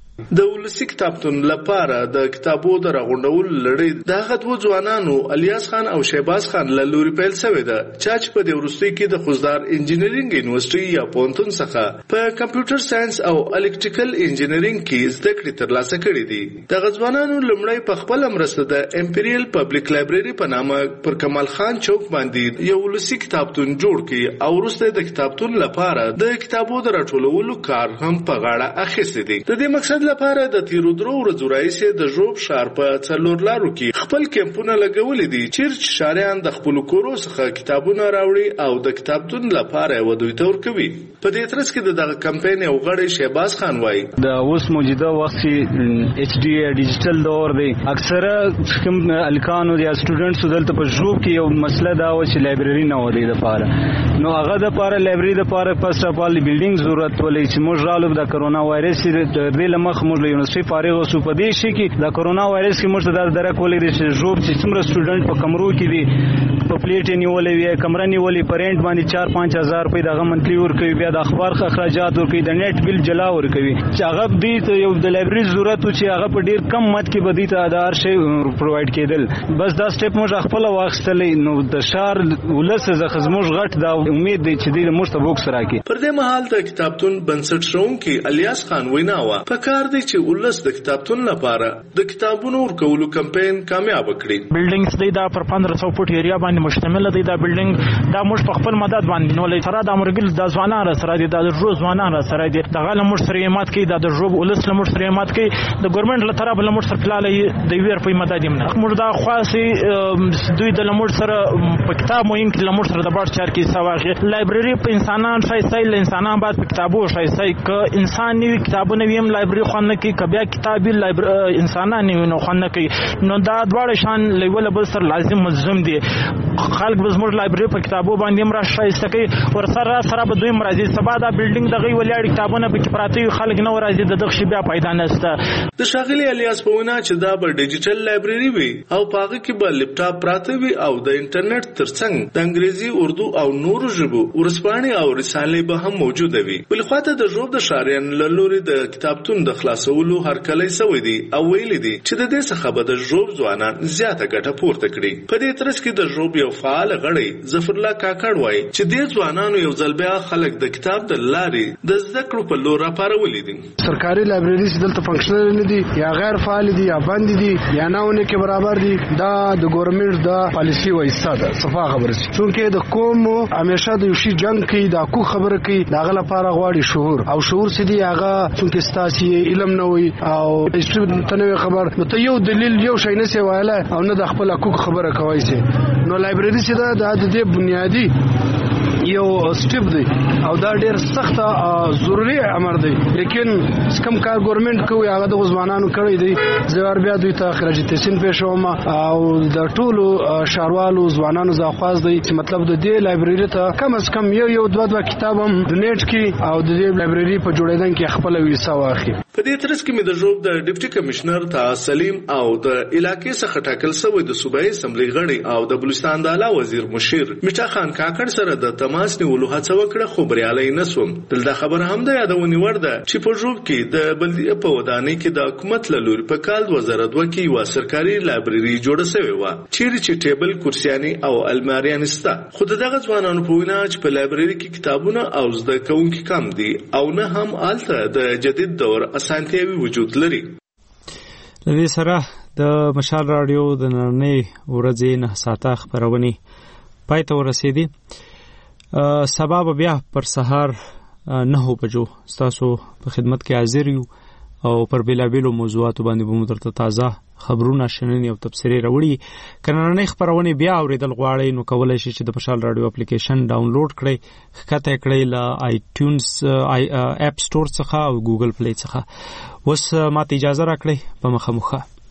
د ولسی کتابتون لپاره د کتابو د راغونډول لړۍ د هغه 2 ځوانانو الیاس خان او شهباز خان له لوري پیل شوې ده چې په د ورستۍ کې د خوزدار انجینرینګ یونیورسيټي یا پونتون څخه په کمپیوټر ساينس او الکتریکل انجینرینګ کې زده کړې ترلاسه کړې دي. د ځوانانو لمړی په خپل مرسته د امپریال پبلک لایبرری په نامه پر کمال خان چوک باندې یو ولسی کتابتون جوړ کړي او وروسته د کتابتون لپاره د کتابو د راټولولو کار هم په غاړه اخیستی دی. د دې مقصد لپاره د تیرو 3 ورځو راهیسې د ژوب ښار په څلور لارو کې خپل کمپونه لګولې دي چې شاریان د خپل کورو څخه کتابونه راوړي او د کتابتون لپاره یو دوی تور کوي. په دې ترڅ کې دغه کمپاین یو غړی شهباز خان وایي د اوس موجوده وخت کې ایچ ډی ډیجیټل دور دی. اکثره کوم الکانو یا سټوډنټس دلته په ژوب کې یو مسله دا و چې لایبرری نه ودی لپاره نو هغه د لپاره لایبرری لپاره فرست اف ال بلډینګ ضرورت ولې چې موږ رالو د کرونا وایرس د دې مخ موږ له یونیورسيټي فارغ اوسو. په دې شي کې د کرونا وایرس کې موږ د درک ولې چې ژوب چې څومره سټوډنټ په کمرو کې دي په پلیټ نیولې وي کمره نیولې پرنټ باندې 4-5 هزار روپۍ دغه منتلی ورکوي بیا د اخبار اخراجات ورکوي د نت بل جلا ورکوي چې هغه دې ته یو د لایبرری ضرورت چې هغه په ډیر کم مت کې بدی ته ادار شي پرووایډ کېدل. بس دا سټپ موږ خپل واخستلې نو د شهر ولسه زخموږ غټ دا امید دی چې دې موږ ته بوکس راکړي. پر دې مهال د کتابتون بنسټ شونکي الیاس خان ویناوه په کار دی چې ولس د کتابتون لپاره د کتابونو ورکولو کمپاین کامیاب کړي. بلډینګز دی دا پر 1500 فوټ ایریا باندې مشتمل دی. دا بلډینګ دا موږ په خپل مدد باندې نو لې سره د امرګل د ځوانان سره دي د روز ځوانان سره دي دغه له موږ سره مات کوي د ژوب ولس له موږ سره مات کوي د ګورنمنت له طرف له موږ سره پلاله د ویر په مدد یمنه موږ دا خاصي دوی د موږ سره په کتاب مو یمکن له موږ سره د بار چار کې سواغه لایبرری په انسانان شایسته له انسانان بعد په کتابو شایسته ک انسان نیو کتابونه ویم لایبرری خوانه کې کبیا کتابي لایبرری انسانان نیو نو خوانه کې نو دا دواړه شان لیول بل سره لازم ملزم دي. خلک به زموږ لایبرری په کتابو باندې هم را شایسته کوي ور سره به دوی مرضی سبا دا بلډینګ دغه ولیاړ کتابونه به پراته خلک نو راځي د دغه شی بیا پیدا نهسته. د شاغلی الیاس په وینا چې دا به ډیجیټل لایبرری وي او پاغه کې به لپټاپ پراته وي او د انټرنیټ ترڅنګ د انګریزي اردو او نورو ژبو ورسپانې او رسالې به هم موجوده وي. بل خواته د ژوب د شاریان لوري د کتابتون د خلاصولو هرکلی سوی دي او ویل دي چې د دې څخه به د ژوب ځوانان زیاته ګټه پورته کړي. په دې ترڅ کې د ژوب یو فعال غړی ظفر الله کاکړ وایي چې د ځوانانو یو ځل بیا خلک د کتاب د لارې د زده کړو په لور راپارولې دي. سرکاري لایبرری دلته فنکشنل نه دي یا غیر فعال دي یا بند دي یا نه کې برابر دي. دا د ګورنمنت د پالیسی وایسته ده صفه خبره شي چونکه د قوم همیشه د یو شی جنگ کوي دا کو خبره کوي دا غل لپاره غواړي شعور او شعور سدي هغه چونکه ستاسي علم نه وي او تنوي خبر نو ته یو دلیل یو شی نه سی وایله او نه د خپل حقوق خبره کوي سي نو لایبرری سي دا د دې بنیادی یو سټپ دی او دا ډیر سخت ضروري امر دی لیکن کم کار ګورنمنت کوي هغه د ځوانانو کړی دی زوار بیا دوی ته خراج تحسین پېښوم او د ټولو شاروالو ځوانانو زاخواز دی چې مطلب د دې لایبرری ته کم از کم یو دوه کتاب هم ډونیټ کی او د دې لایبرری په جوړیدل کې خپل ویسا واخلي. په دې ترڅ کې د ژوب د ډیپټي کمشنر ته سلیم او د علاقې څخه ټاکل شوی د صوبایي اسمبلی غړي او د بلوچستان د اعلی وزیر مشیر میټا خان کاکړ سره د تماس نیولو هڅه وکړه خو بریالي نسوم. دلته خبره هم د یادونې وړ ده چې په ژوب کې د بلدیه په ودانۍ کې د حکومت له لوري په کال 2002 کې یو سرکاري لایبرری جوړه شوې و چې ټیبل کرسیاني او الماریان ستا خو دغه ځوانانو په وینا چې په لایبرری کې کتابونه او زده کوونکي کم دي او نه هم آلته د جدید دور اسانتیاوي وجود لري. د دې سره د مشال رادیو د نړۍ ورځې 9 ساعته خبرونه پای ته ورسېدي. سبا بیا پر سهار 9 بجو تاسو په خدمت کې حاضر یو او پر بیلابیلو موضوعاتو باندې به مو درته تازه خبرونه شننې او تبصرې راوړي. که نننۍ خپرونې بیا اورېدل غواړئ نو کولی شئ چې د مشال راډیو اپلیکیشن ډاونلوډ کړئ، ښکته کړئ له آیټیونز اپ سټور څخه او ګوګل پلی څخه. اوس ماته اجازه راکړئ، په مخه